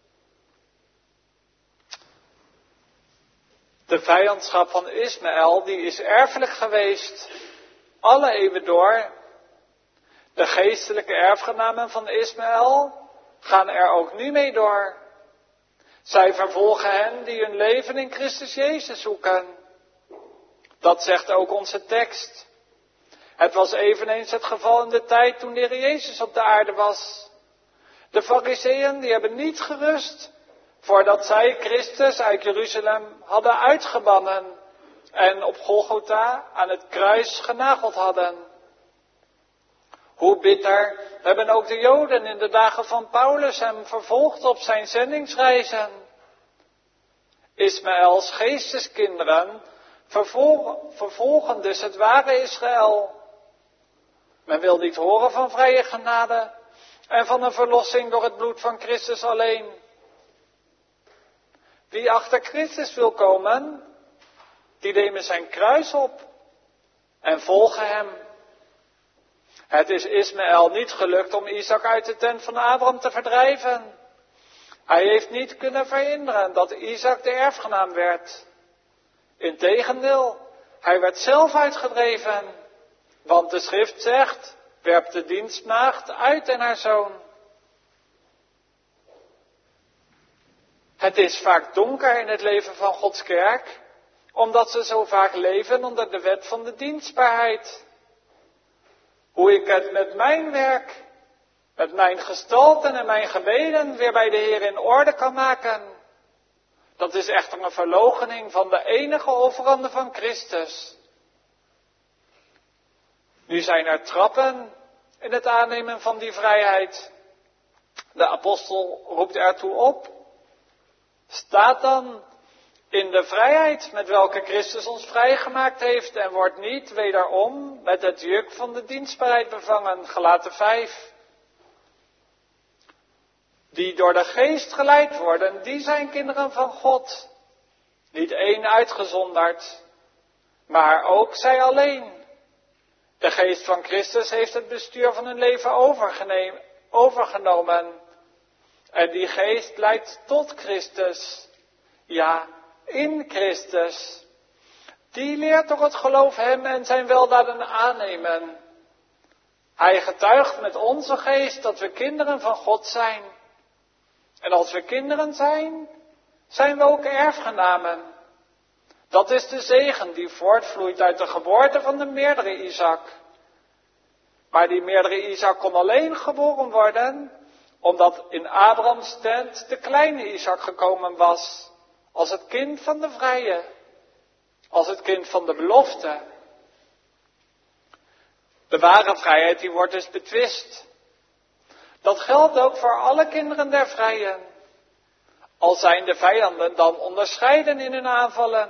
De vijandschap van Ismaël, die is erfelijk geweest, alle eeuwen door. De geestelijke erfgenamen van Ismaël gaan er ook nu mee door. Zij vervolgen hen die hun leven in Christus Jezus zoeken. Dat zegt ook onze tekst. Het was eveneens het geval in de tijd toen de Heer Jezus op de aarde was. De Farizeeën die hebben niet gerust voordat zij Christus uit Jeruzalem hadden uitgebannen en op Golgotha aan het kruis genageld hadden. Hoe bitter hebben ook de Joden in de dagen van Paulus hem vervolgd op zijn zendingsreizen. Ismaëls geesteskinderen vervolgen, vervolgen dus het ware Israël. Men wil niet horen van vrije genade en van een verlossing door het bloed van Christus alleen. Wie achter Christus wil komen, die nemen zijn kruis op en volgen hem. Het is Ismaël niet gelukt om Isaac uit de tent van Abraham te verdrijven. Hij heeft niet kunnen verhinderen dat Isaac de erfgenaam werd. Integendeel, hij werd zelf uitgedreven. Want de schrift zegt, werp de dienstmaagd uit en haar zoon. Het is vaak donker in het leven van Gods kerk, omdat ze zo vaak leven onder de wet van de dienstbaarheid. Hoe ik het met mijn werk, met mijn gestalte en mijn gebeden weer bij de Heer in orde kan maken. Dat is echter een verloochening van de enige offerande van Christus. Nu zijn er trappen in het aannemen van die vrijheid. De apostel roept ertoe op. Staat dan in de vrijheid met welke Christus ons vrijgemaakt heeft en wordt niet wederom met het juk van de dienstbaarheid bevangen. Galaten vijf. Die door de geest geleid worden, die zijn kinderen van God. Niet één uitgezonderd, maar ook zij alleen. De geest van Christus heeft het bestuur van hun leven overgenomen. En die geest leidt tot Christus. Ja, in Christus. Die leert door het geloof hem en zijn weldaden aannemen. Hij getuigt met onze geest dat we kinderen van God zijn. En als we kinderen zijn, zijn we ook erfgenamen. Dat is de zegen die voortvloeit uit de geboorte van de meerdere Isaac, Maar die meerdere Isaac kon alleen geboren worden, omdat in Abrahams tent de kleine Isaac gekomen was, als het kind van de vrije, als het kind van de belofte. De ware vrijheid die wordt dus betwist. Dat geldt ook voor alle kinderen der vrijen. Al zijn de vijanden dan onderscheiden in hun aanvallen.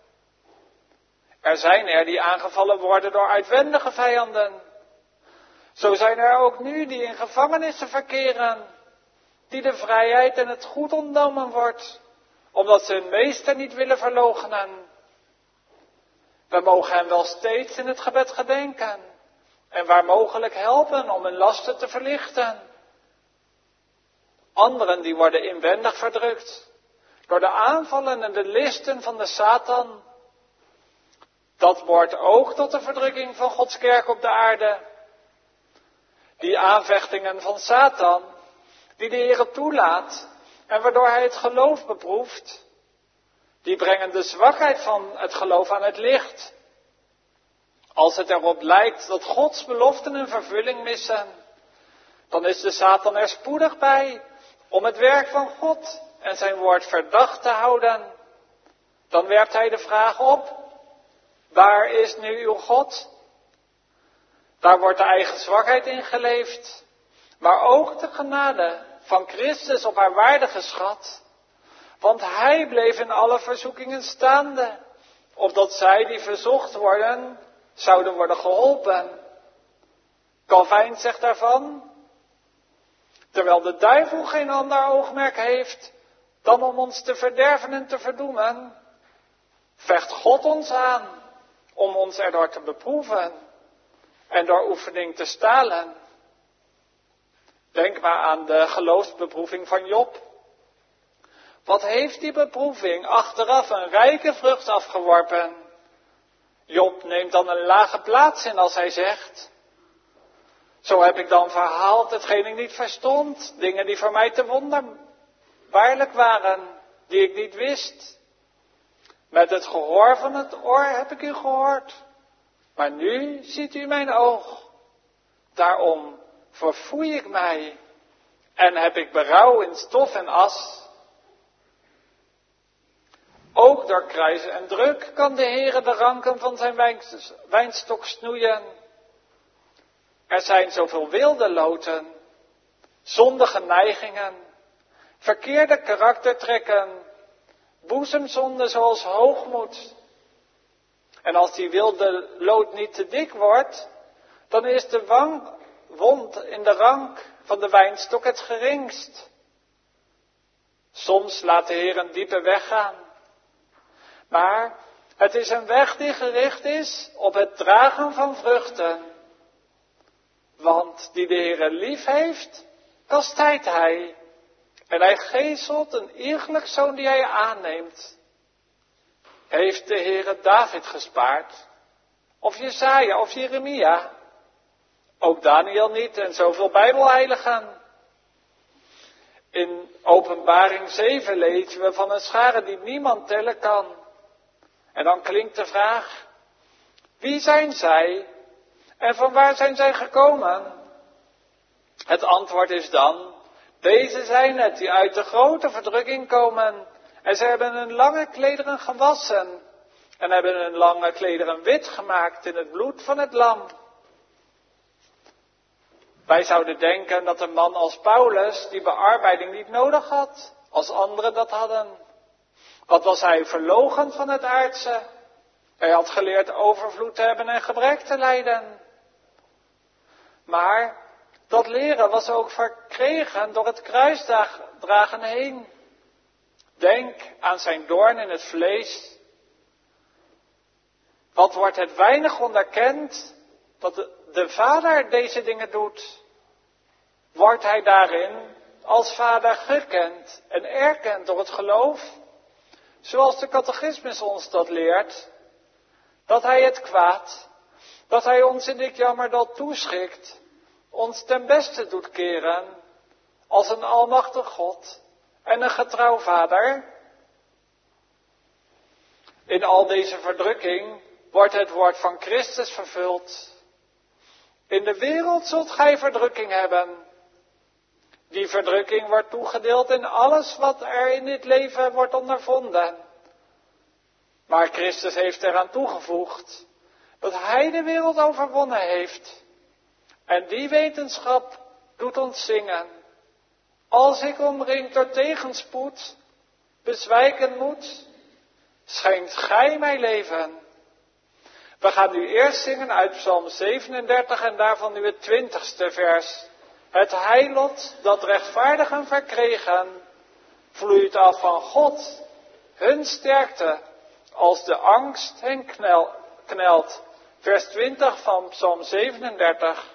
Er zijn er die aangevallen worden door uitwendige vijanden. Zo zijn er ook nu die in gevangenissen verkeren, die de vrijheid en het goed ontnomen wordt, omdat ze hun meester niet willen verloochenen. We mogen hen wel steeds in het gebed gedenken en waar mogelijk helpen om hun lasten te verlichten. Anderen die worden inwendig verdrukt door de aanvallen en de listen van de Satan. Dat wordt ook tot de verdrukking van Gods kerk op de aarde. Die aanvechtingen van Satan, die de Heer toelaat en waardoor hij het geloof beproeft, die brengen de zwakheid van het geloof aan het licht. Als het erop lijkt dat Gods beloften een vervulling missen, dan is de Satan er spoedig bij om het werk van God en zijn woord verdacht te houden. Dan werpt hij de vraag op: waar is nu uw God? Daar wordt de eigen zwakheid in geleefd, maar ook de genade van Christus op haar waarde geschat. Want hij bleef in alle verzoekingen staande, opdat zij die verzocht worden, zouden worden geholpen. Calvijn zegt daarvan: terwijl de duivel geen ander oogmerk heeft dan om ons te verderven en te verdoemen, vecht God ons aan om ons erdoor te beproeven en door oefening te stalen. Denk maar aan de geloofsbeproeving van Job. Wat heeft die beproeving achteraf een rijke vrucht afgeworpen? Job neemt dan een lage plaats in als hij zegt: zo heb ik dan verhaald hetgeen ik niet verstond, dingen die voor mij te wonderbaarlijk waren, die ik niet wist. Met het gehoor van het oor heb ik u gehoord, maar nu ziet u mijn oog. Daarom verfoei ik mij en heb ik berouw in stof en as. Ook door kruis en druk kan de Heere de ranken van zijn wijnstok snoeien. Er zijn zoveel wilde loten, zondige neigingen, verkeerde karaktertrekken, boezemzonden zoals hoogmoed. En als die wilde lood niet te dik wordt, dan is de wang, wond in de rank van de wijnstok het geringst. Soms laat de Heer een diepe weg gaan, maar het is een weg die gericht is op het dragen van vruchten. Want die de Heere lief heeft, kastijdt hij. En hij geeselt een iegelijk zoon die hij aanneemt. Heeft de Heere David gespaard? Of Jesaja of Jeremia? Ook Daniel niet en zoveel Bijbelheiligen. In Openbaring zeven lezen we van een schare die niemand tellen kan. En dan klinkt de vraag: wie zijn zij? En van waar zijn zij gekomen? Het antwoord is dan: deze zijn het die uit de grote verdrukking komen. En ze hebben hun lange klederen gewassen. En hebben hun lange klederen wit gemaakt in het bloed van het lam. Wij zouden denken dat een man als Paulus die bearbeiding niet nodig had, als anderen dat hadden. Wat was hij verloochend van het aardse? Hij had geleerd overvloed te hebben en gebrek te lijden. Maar dat leren was ook verkregen door het kruisdragen heen. Denk aan zijn doorn in het vlees. Wat wordt het weinig onderkend dat de, de Vader deze dingen doet? Wordt hij daarin als Vader gekend en erkend door het geloof? Zoals de catechismus ons dat leert, dat hij het kwaad, dat hij ons in dit jammerdal toeschikt, ons ten beste doet keren, als een almachtig God en een getrouw Vader. In al deze verdrukking wordt het woord van Christus vervuld. In de wereld zult gij verdrukking hebben. Die verdrukking wordt toegedeeld in alles wat er in dit leven wordt ondervonden. Maar Christus heeft eraan toegevoegd dat hij de wereld overwonnen heeft. En die wetenschap doet ons zingen. Als ik omringd door tegenspoed bezwijken moet, schenkt gij mij leven. We gaan nu eerst zingen uit Psalm zevenendertig en daarvan nu het twintigste vers. Het heilot dat rechtvaardigen verkregen, vloeit af van God, hun sterkte, als de angst hen knel, knelt. Vers twintig van Psalm zevenendertig.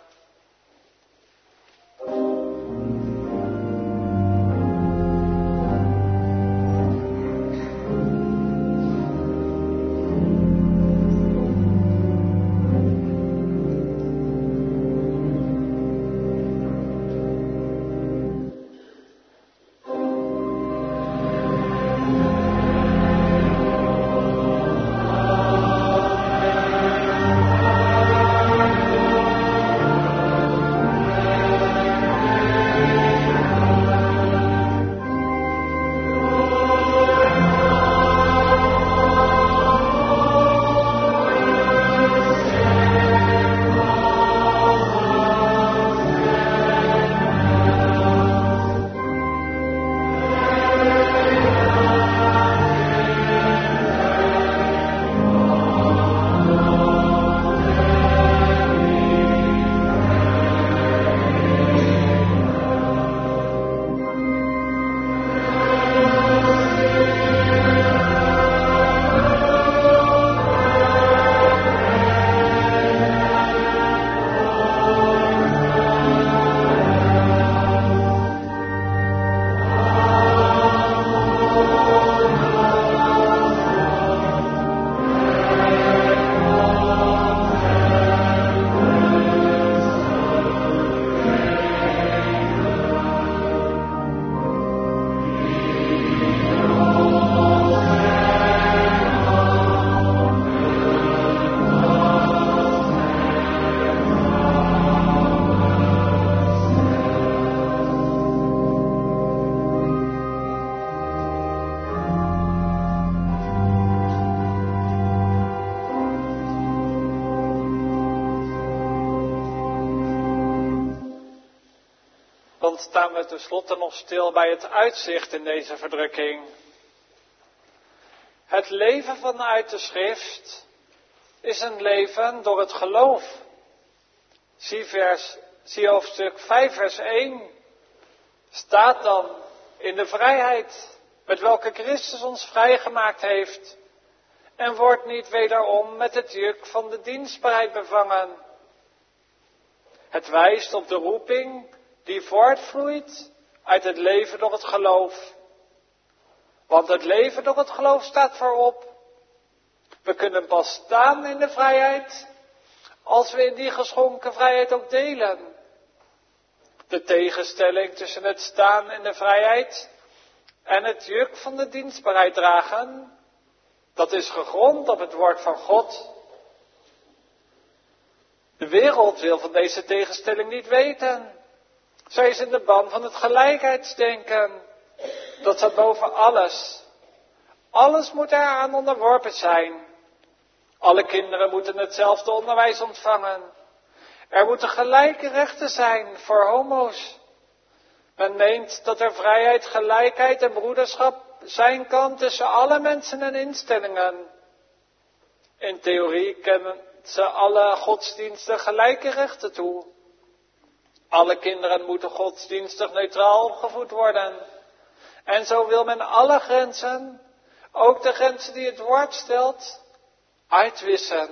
Dan staan we tenslotte nog stil bij het uitzicht in deze verdrukking. Het leven vanuit de schrift is een leven door het geloof. Zie, vers, zie hoofdstuk vijf vers één. Staat dan in de vrijheid met welke Christus ons vrijgemaakt heeft. En wordt niet wederom met het juk van de dienstbaarheid bevangen. Het wijst op de roeping die voortvloeit uit het leven door het geloof. Want het leven door het geloof staat voorop. We kunnen pas staan in de vrijheid als we in die geschonken vrijheid ook delen. De tegenstelling tussen het staan in de vrijheid en het juk van de dienstbaarheid dragen, dat is gegrond op het woord van God. De wereld wil van deze tegenstelling niet weten. Zij is in de ban van het gelijkheidsdenken. Dat staat boven alles. Alles moet eraan onderworpen zijn. Alle kinderen moeten hetzelfde onderwijs ontvangen. Er moeten gelijke rechten zijn voor homo's. Men meent dat er vrijheid, gelijkheid en broederschap zijn kan tussen alle mensen en instellingen. In theorie kennen ze alle godsdiensten gelijke rechten toe. Alle kinderen moeten godsdienstig neutraal opgevoed worden. En zo wil men alle grenzen, ook de grenzen die het woord stelt, uitwissen.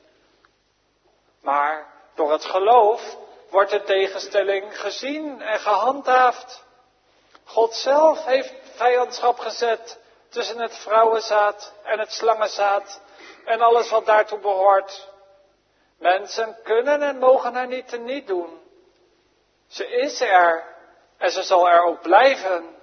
Maar door het geloof wordt de tegenstelling gezien en gehandhaafd. God zelf heeft vijandschap gezet tussen het vrouwenzaad en het slangenzaad en alles wat daartoe behoort. Mensen kunnen en mogen haar niet teniet doen. Ze is er en ze zal er ook blijven.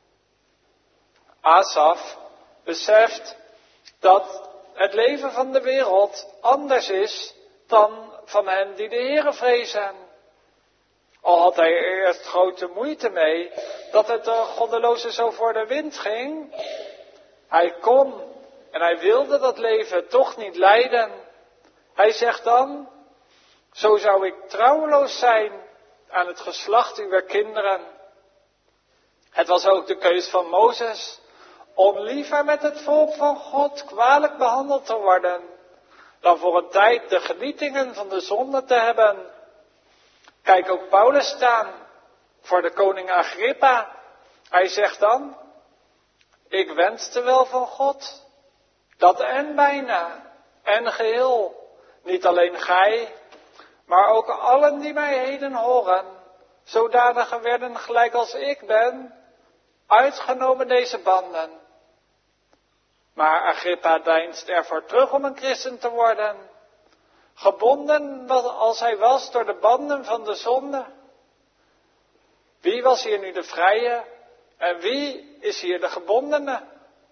Asaf beseft dat het leven van de wereld anders is dan van hen die de Heere vrezen. Al had hij er eerst grote moeite mee dat het de goddeloze zo voor de wind ging. Hij kon en hij wilde dat leven toch niet leiden. Hij zegt dan, zo zou ik trouweloos zijn aan het geslacht uwer kinderen. Het was ook de keus van Mozes om liever met het volk van God kwalijk behandeld te worden, dan voor een tijd de genietingen van de zonde te hebben. Kijk ook Paulus staan voor de koning Agrippa. Hij zegt dan, ik wenste wel van God, dat en bijna en geheel, niet alleen gij, maar ook allen die mij heden horen, zodanigen werden gelijk als ik ben, uitgenomen deze banden. Maar Agrippa deinst ervoor terug om een christen te worden, gebonden als hij was door de banden van de zonde. Wie was hier nu de vrije en wie is hier de gebondene?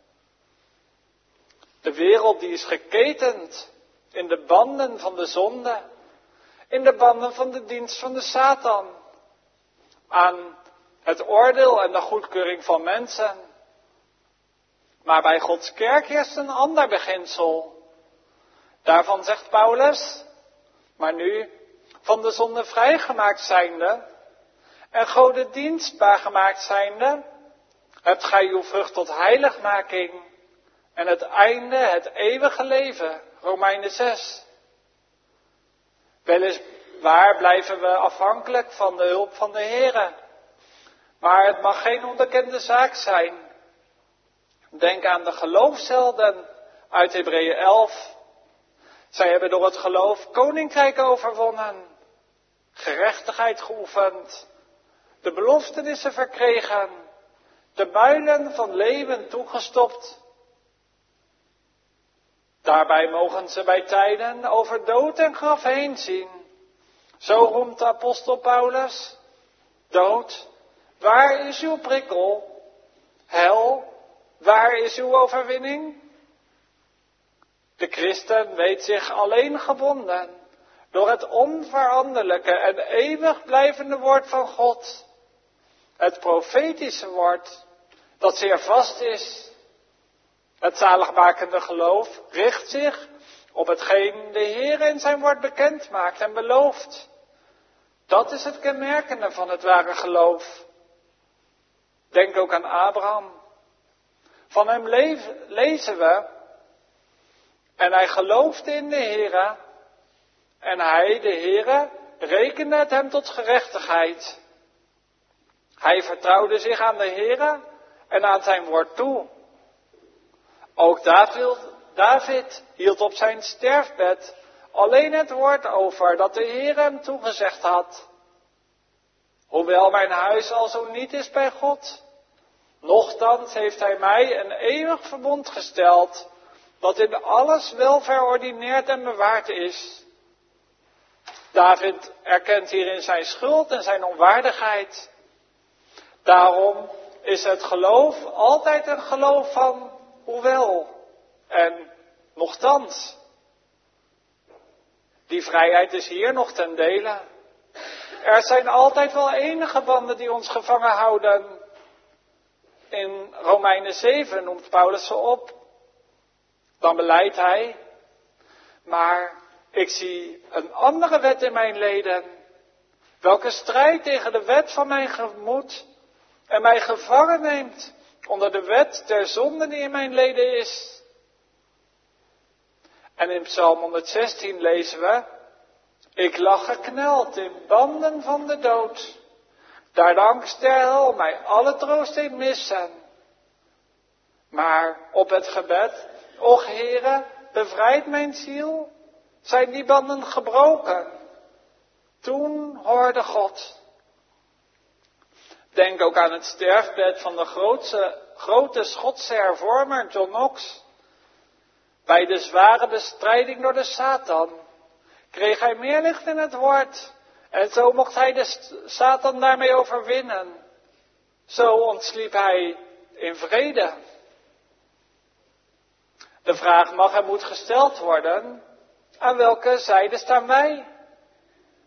De wereld die is geketend in de banden van de zonde, in de banden van de dienst van de Satan, aan het oordeel en de goedkeuring van mensen. Maar bij Gods kerk heerst een ander beginsel. Daarvan zegt Paulus, maar nu, van de zonde vrijgemaakt zijnde, en Gode dienstbaar gemaakt zijnde, hebt gij uw vrucht tot heiligmaking, en het einde het eeuwige leven, Romeinen zes. Weliswaar blijven we afhankelijk van de hulp van de Heere, maar het mag geen onbekende zaak zijn. Denk aan de geloofshelden uit Hebreeën elf. Zij hebben door het geloof koninkrijken overwonnen, gerechtigheid geoefend, de beloftenissen verkregen, de muilen van leeuwen toegestopt. Daarbij mogen ze bij tijden over dood en graf heen zien. Zo roemt de apostel Paulus, dood, waar is uw prikkel? Hel, waar is uw overwinning? De christen weet zich alleen gebonden door het onveranderlijke en eeuwig blijvende woord van God. Het profetische woord dat zeer vast is. Het zaligmakende geloof richt zich op hetgeen de Heer in zijn woord bekend maakt en belooft. Dat is het kenmerkende van het ware geloof. Denk ook aan Abraham. Van hem lezen we, en hij geloofde in de Heere, en hij, de Heere, rekende het hem tot gerechtigheid. Hij vertrouwde zich aan de Heere en aan zijn woord toe. Ook David, David hield op zijn sterfbed alleen het woord over dat de Heere hem toegezegd had. Hoewel mijn huis al zo niet is bij God, nochtans heeft hij mij een eeuwig verbond gesteld, dat in alles wel verordineerd en bewaard is. David erkent hierin zijn schuld en zijn onwaardigheid. Daarom is het geloof altijd een geloof van hoewel en nochtans. Die vrijheid is hier nog ten dele. Er zijn altijd wel enige banden die ons gevangen houden. In Romeinen zeven noemt Paulus ze op. Dan beleidt hij, maar ik zie een andere wet in mijn leden, welke strijdt tegen de wet van mijn gemoed en mij gevangen neemt onder de wet der zonde die in mijn leden is. En in Psalm honderdzestien lezen we, ik lag gekneld in banden van de dood, daar de angst der hel mij alle troost deed missen. Maar op het gebed, och Heere, bevrijd mijn ziel, zijn die banden gebroken. Toen hoorde God. Denk ook aan het sterfbed van de grootste, grote Schotse hervormer John Knox. Bij de zware bestrijding door de Satan kreeg hij meer licht in het woord. En zo mocht hij de Satan daarmee overwinnen. Zo ontsliep hij in vrede. De vraag mag en moet gesteld worden, aan welke zijde staan wij?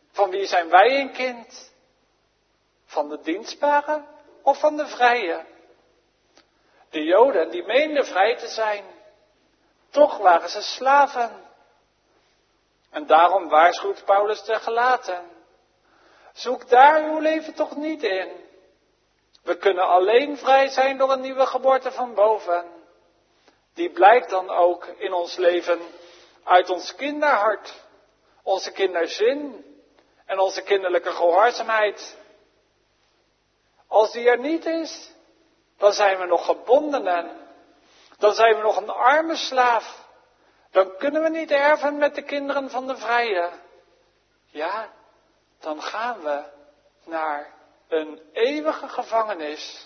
Van wie zijn wij een kind? Van de dienstbare of van de vrije? De Joden die meenden vrij te zijn, toch waren ze slaven. En daarom waarschuwt Paulus de Galaten: zoek daar uw leven toch niet in. We kunnen alleen vrij zijn door een nieuwe geboorte van boven. Die blijkt dan ook in ons leven uit ons kinderhart, onze kinderzin en onze kinderlijke gehoorzaamheid. Als die er niet is, dan zijn we nog gebondenen. Dan zijn we nog een arme slaaf. Dan kunnen we niet erven met de kinderen van de vrije. Ja, dan gaan we naar een eeuwige gevangenis.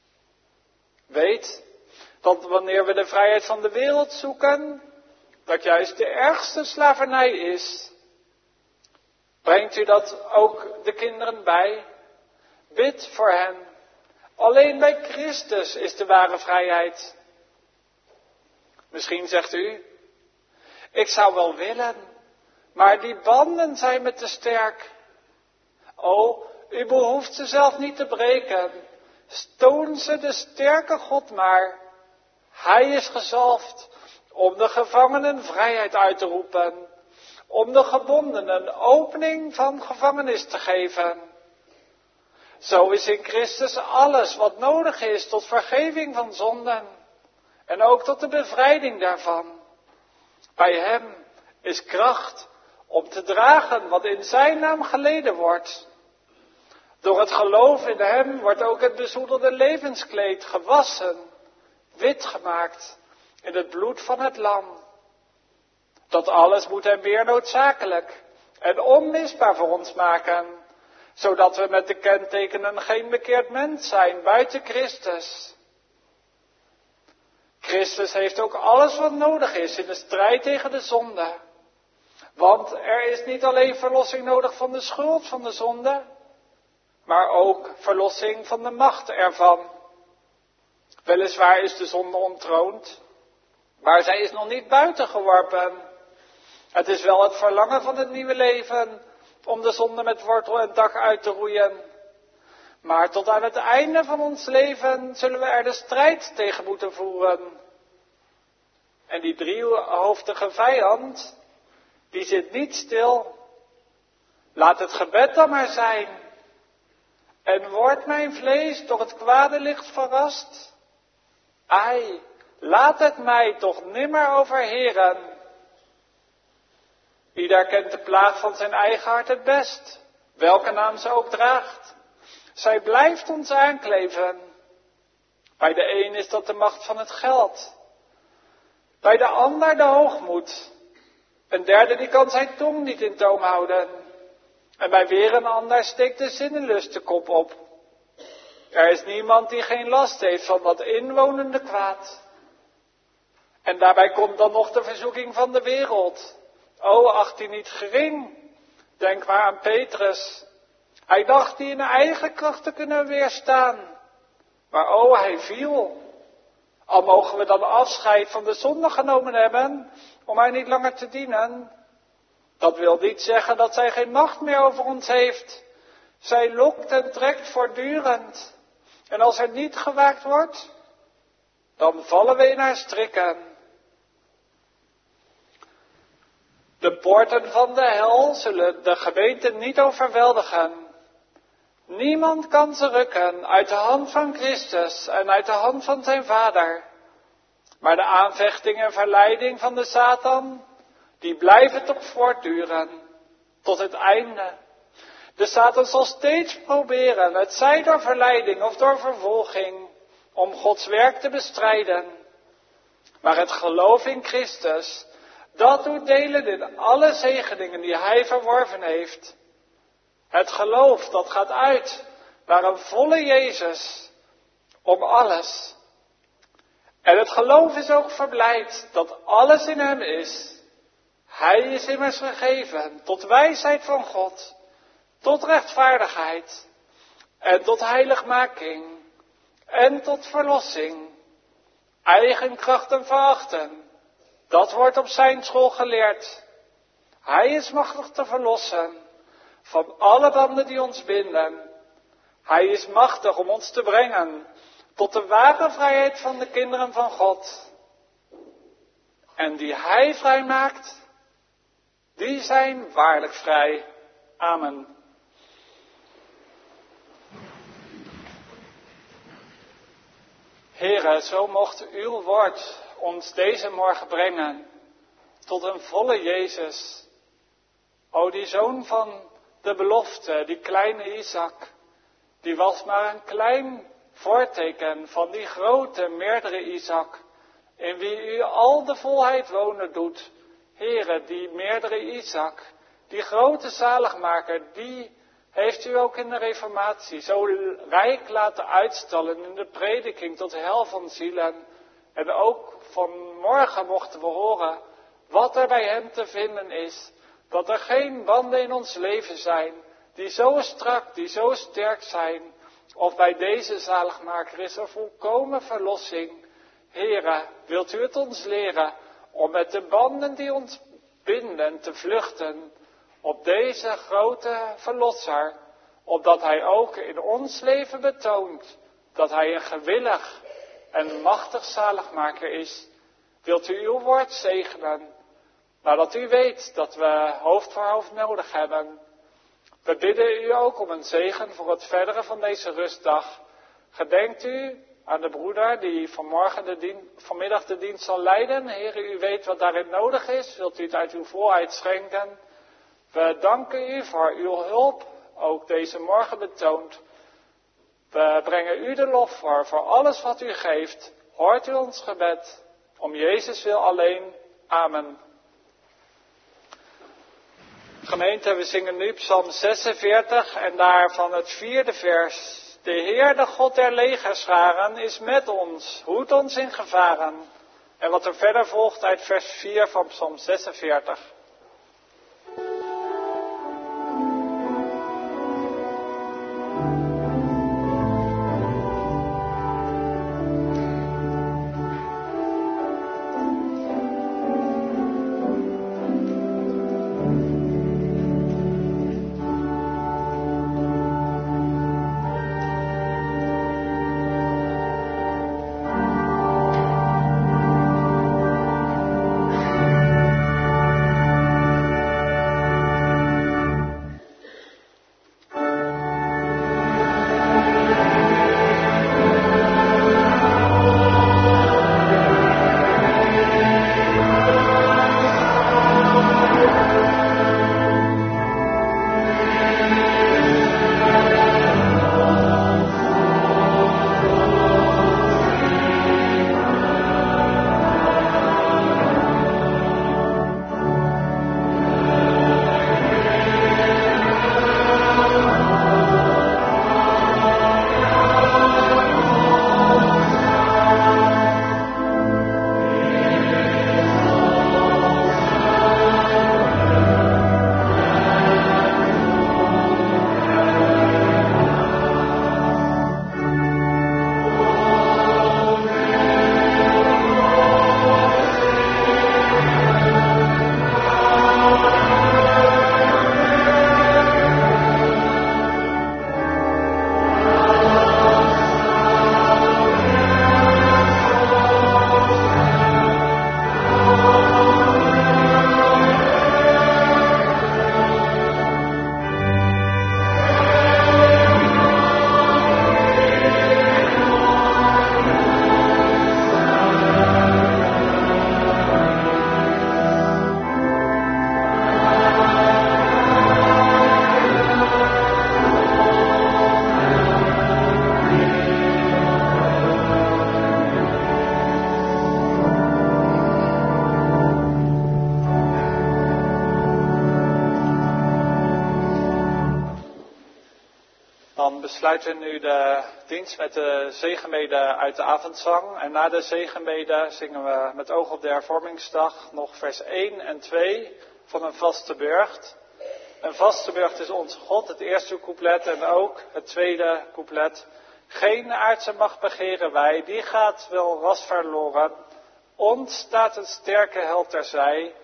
Weet dat wanneer we de vrijheid van de wereld zoeken, dat juist de ergste slavernij is. Brengt u dat ook de kinderen bij? Bid voor hen. Alleen bij Christus is de ware vrijheid. Misschien zegt u: ik zou wel willen, maar die banden zijn me te sterk. O, u behoeft ze zelf niet te breken. Stoon ze de sterke God maar. Hij is gezalfd om de gevangenen vrijheid uit te roepen, om de gebondenen opening van gevangenis te geven. Zo is in Christus alles wat nodig is tot vergeving van zonden en ook tot de bevrijding daarvan. Bij hem is kracht om te dragen wat in zijn naam geleden wordt. Door het geloof in hem wordt ook het bezoedelde levenskleed gewassen, wit gemaakt in het bloed van het lam. Dat alles moet hem weer noodzakelijk en onmisbaar voor ons maken, zodat we met de kentekenen geen bekeerd mens zijn buiten Christus. Christus heeft ook alles wat nodig is in de strijd tegen de zonde. Want er is niet alleen verlossing nodig van de schuld van de zonde, maar ook verlossing van de macht ervan. Weliswaar is de zonde ontroond, maar zij is nog niet buiten geworpen. Het is wel het verlangen van het nieuwe leven om de zonde met wortel en tak uit te roeien. Maar tot aan het einde van ons leven zullen we er de strijd tegen moeten voeren. En die driehoofdige vijand, die zit niet stil. Laat het gebed dan maar zijn. En wordt mijn vlees door het kwade licht verrast? Ai, laat het mij toch nimmer overheren. Ieder kent de plaag van zijn eigen hart het best, welke naam ze ook draagt. Zij blijft ons aankleven. Bij de een is dat de macht van het geld. Bij de ander de hoogmoed. Een derde die kan zijn tong niet in toom houden. En bij weer een ander steekt de zinnenlust de kop op. Er is niemand die geen last heeft van dat inwonende kwaad. En daarbij komt dan nog de verzoeking van de wereld. O, acht die niet gering. Denk maar aan Petrus. Hij dacht die in eigen kracht te kunnen weerstaan. Maar o, hij viel. Al mogen we dan afscheid van de zonde genomen hebben, om haar niet langer te dienen. Dat wil niet zeggen dat zij geen macht meer over ons heeft. Zij lokt en trekt voortdurend. En als er niet gewaakt wordt, dan vallen we in haar strikken. De poorten van de hel zullen de gemeente niet overweldigen. Niemand kan ze rukken uit de hand van Christus en uit de hand van zijn Vader. Maar de aanvechting en verleiding van de Satan, die blijven toch voortduren, tot het einde. De Satan zal steeds proberen, het zij door verleiding of door vervolging, om Gods werk te bestrijden. Maar het geloof in Christus, dat doet delen in alle zegeningen die hij verworven heeft. Het geloof, dat gaat uit naar een volle Jezus, om alles. En het geloof is ook verblijd dat alles in hem is. Hij is immers gegeven tot wijsheid van God, tot rechtvaardigheid en tot heiligmaking en tot verlossing. Eigen krachten verachten, dat wordt op zijn school geleerd. Hij is machtig te verlossen van alle banden die ons binden. Hij is machtig om ons te brengen tot de ware vrijheid van de kinderen van God. En die hij vrij maakt, die zijn waarlijk vrij. Amen. Heere, zo mocht uw woord ons deze morgen brengen tot een volle Jezus. O, die zoon van de belofte, die kleine Isaac, die was maar een klein voorteken van die grote, meerdere Isaac, in wie u al de volheid wonen doet. Heere, die meerdere Isaac, die grote zaligmaker, die heeft u ook in de reformatie zo rijk laten uitstallen in de prediking tot hel van zielen. En ook vanmorgen mochten we horen wat er bij hem te vinden is. Dat er geen banden in ons leven zijn die zo strak, die zo sterk zijn. Of bij deze zaligmaker is er volkomen verlossing. Heere, wilt u het ons leren om met de banden die ons binden te vluchten op deze grote verlosser, opdat hij ook in ons leven betoont dat hij een gewillig en machtig zaligmaker is. Wilt u uw woord zegenen, nadat u weet dat we hoofd voor hoofd nodig hebben. We bidden u ook om een zegen voor het verdere van deze rustdag. Gedenkt u aan de broeder die vanmorgen de dien, vanmiddag de dienst zal leiden. Heere, u weet wat daarin nodig is. Wilt u het uit uw volheid schenken? We danken u voor uw hulp, ook deze morgen betoond. We brengen u de lof voor, voor alles wat u geeft. Hoort u ons gebed, om Jezus wil alleen. Amen. Gemeente, we zingen nu Psalm zesenveertig en daarvan het vierde vers. De Heer, de God der legerscharen, is met ons, hoedt ons in gevaren. En wat er verder volgt uit vers vier van Psalm zesenveertig. Dan besluiten we nu de dienst met de zegenbede uit de avondzang. En na de zegenbede zingen we met oog op de hervormingsdag nog vers één en twee van een vaste burcht. Een vaste burcht is onze God, het eerste couplet en ook het tweede couplet. Geen aardse macht begeren wij, die gaat wel ras verloren. Ons staat een sterke held terzij,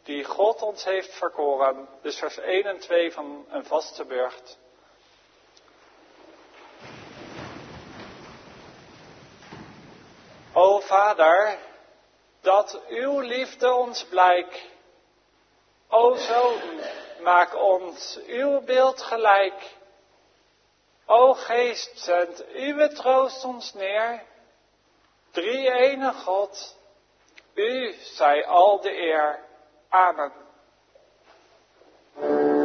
die God ons heeft verkoren. Dus vers één en twee van een vaste burcht. O Vader, dat uw liefde ons blijk. O Zoon, maak ons uw beeld gelijk. O Geest, zend uw troost ons neer. Drie-ene God, u zij al de eer. Amen.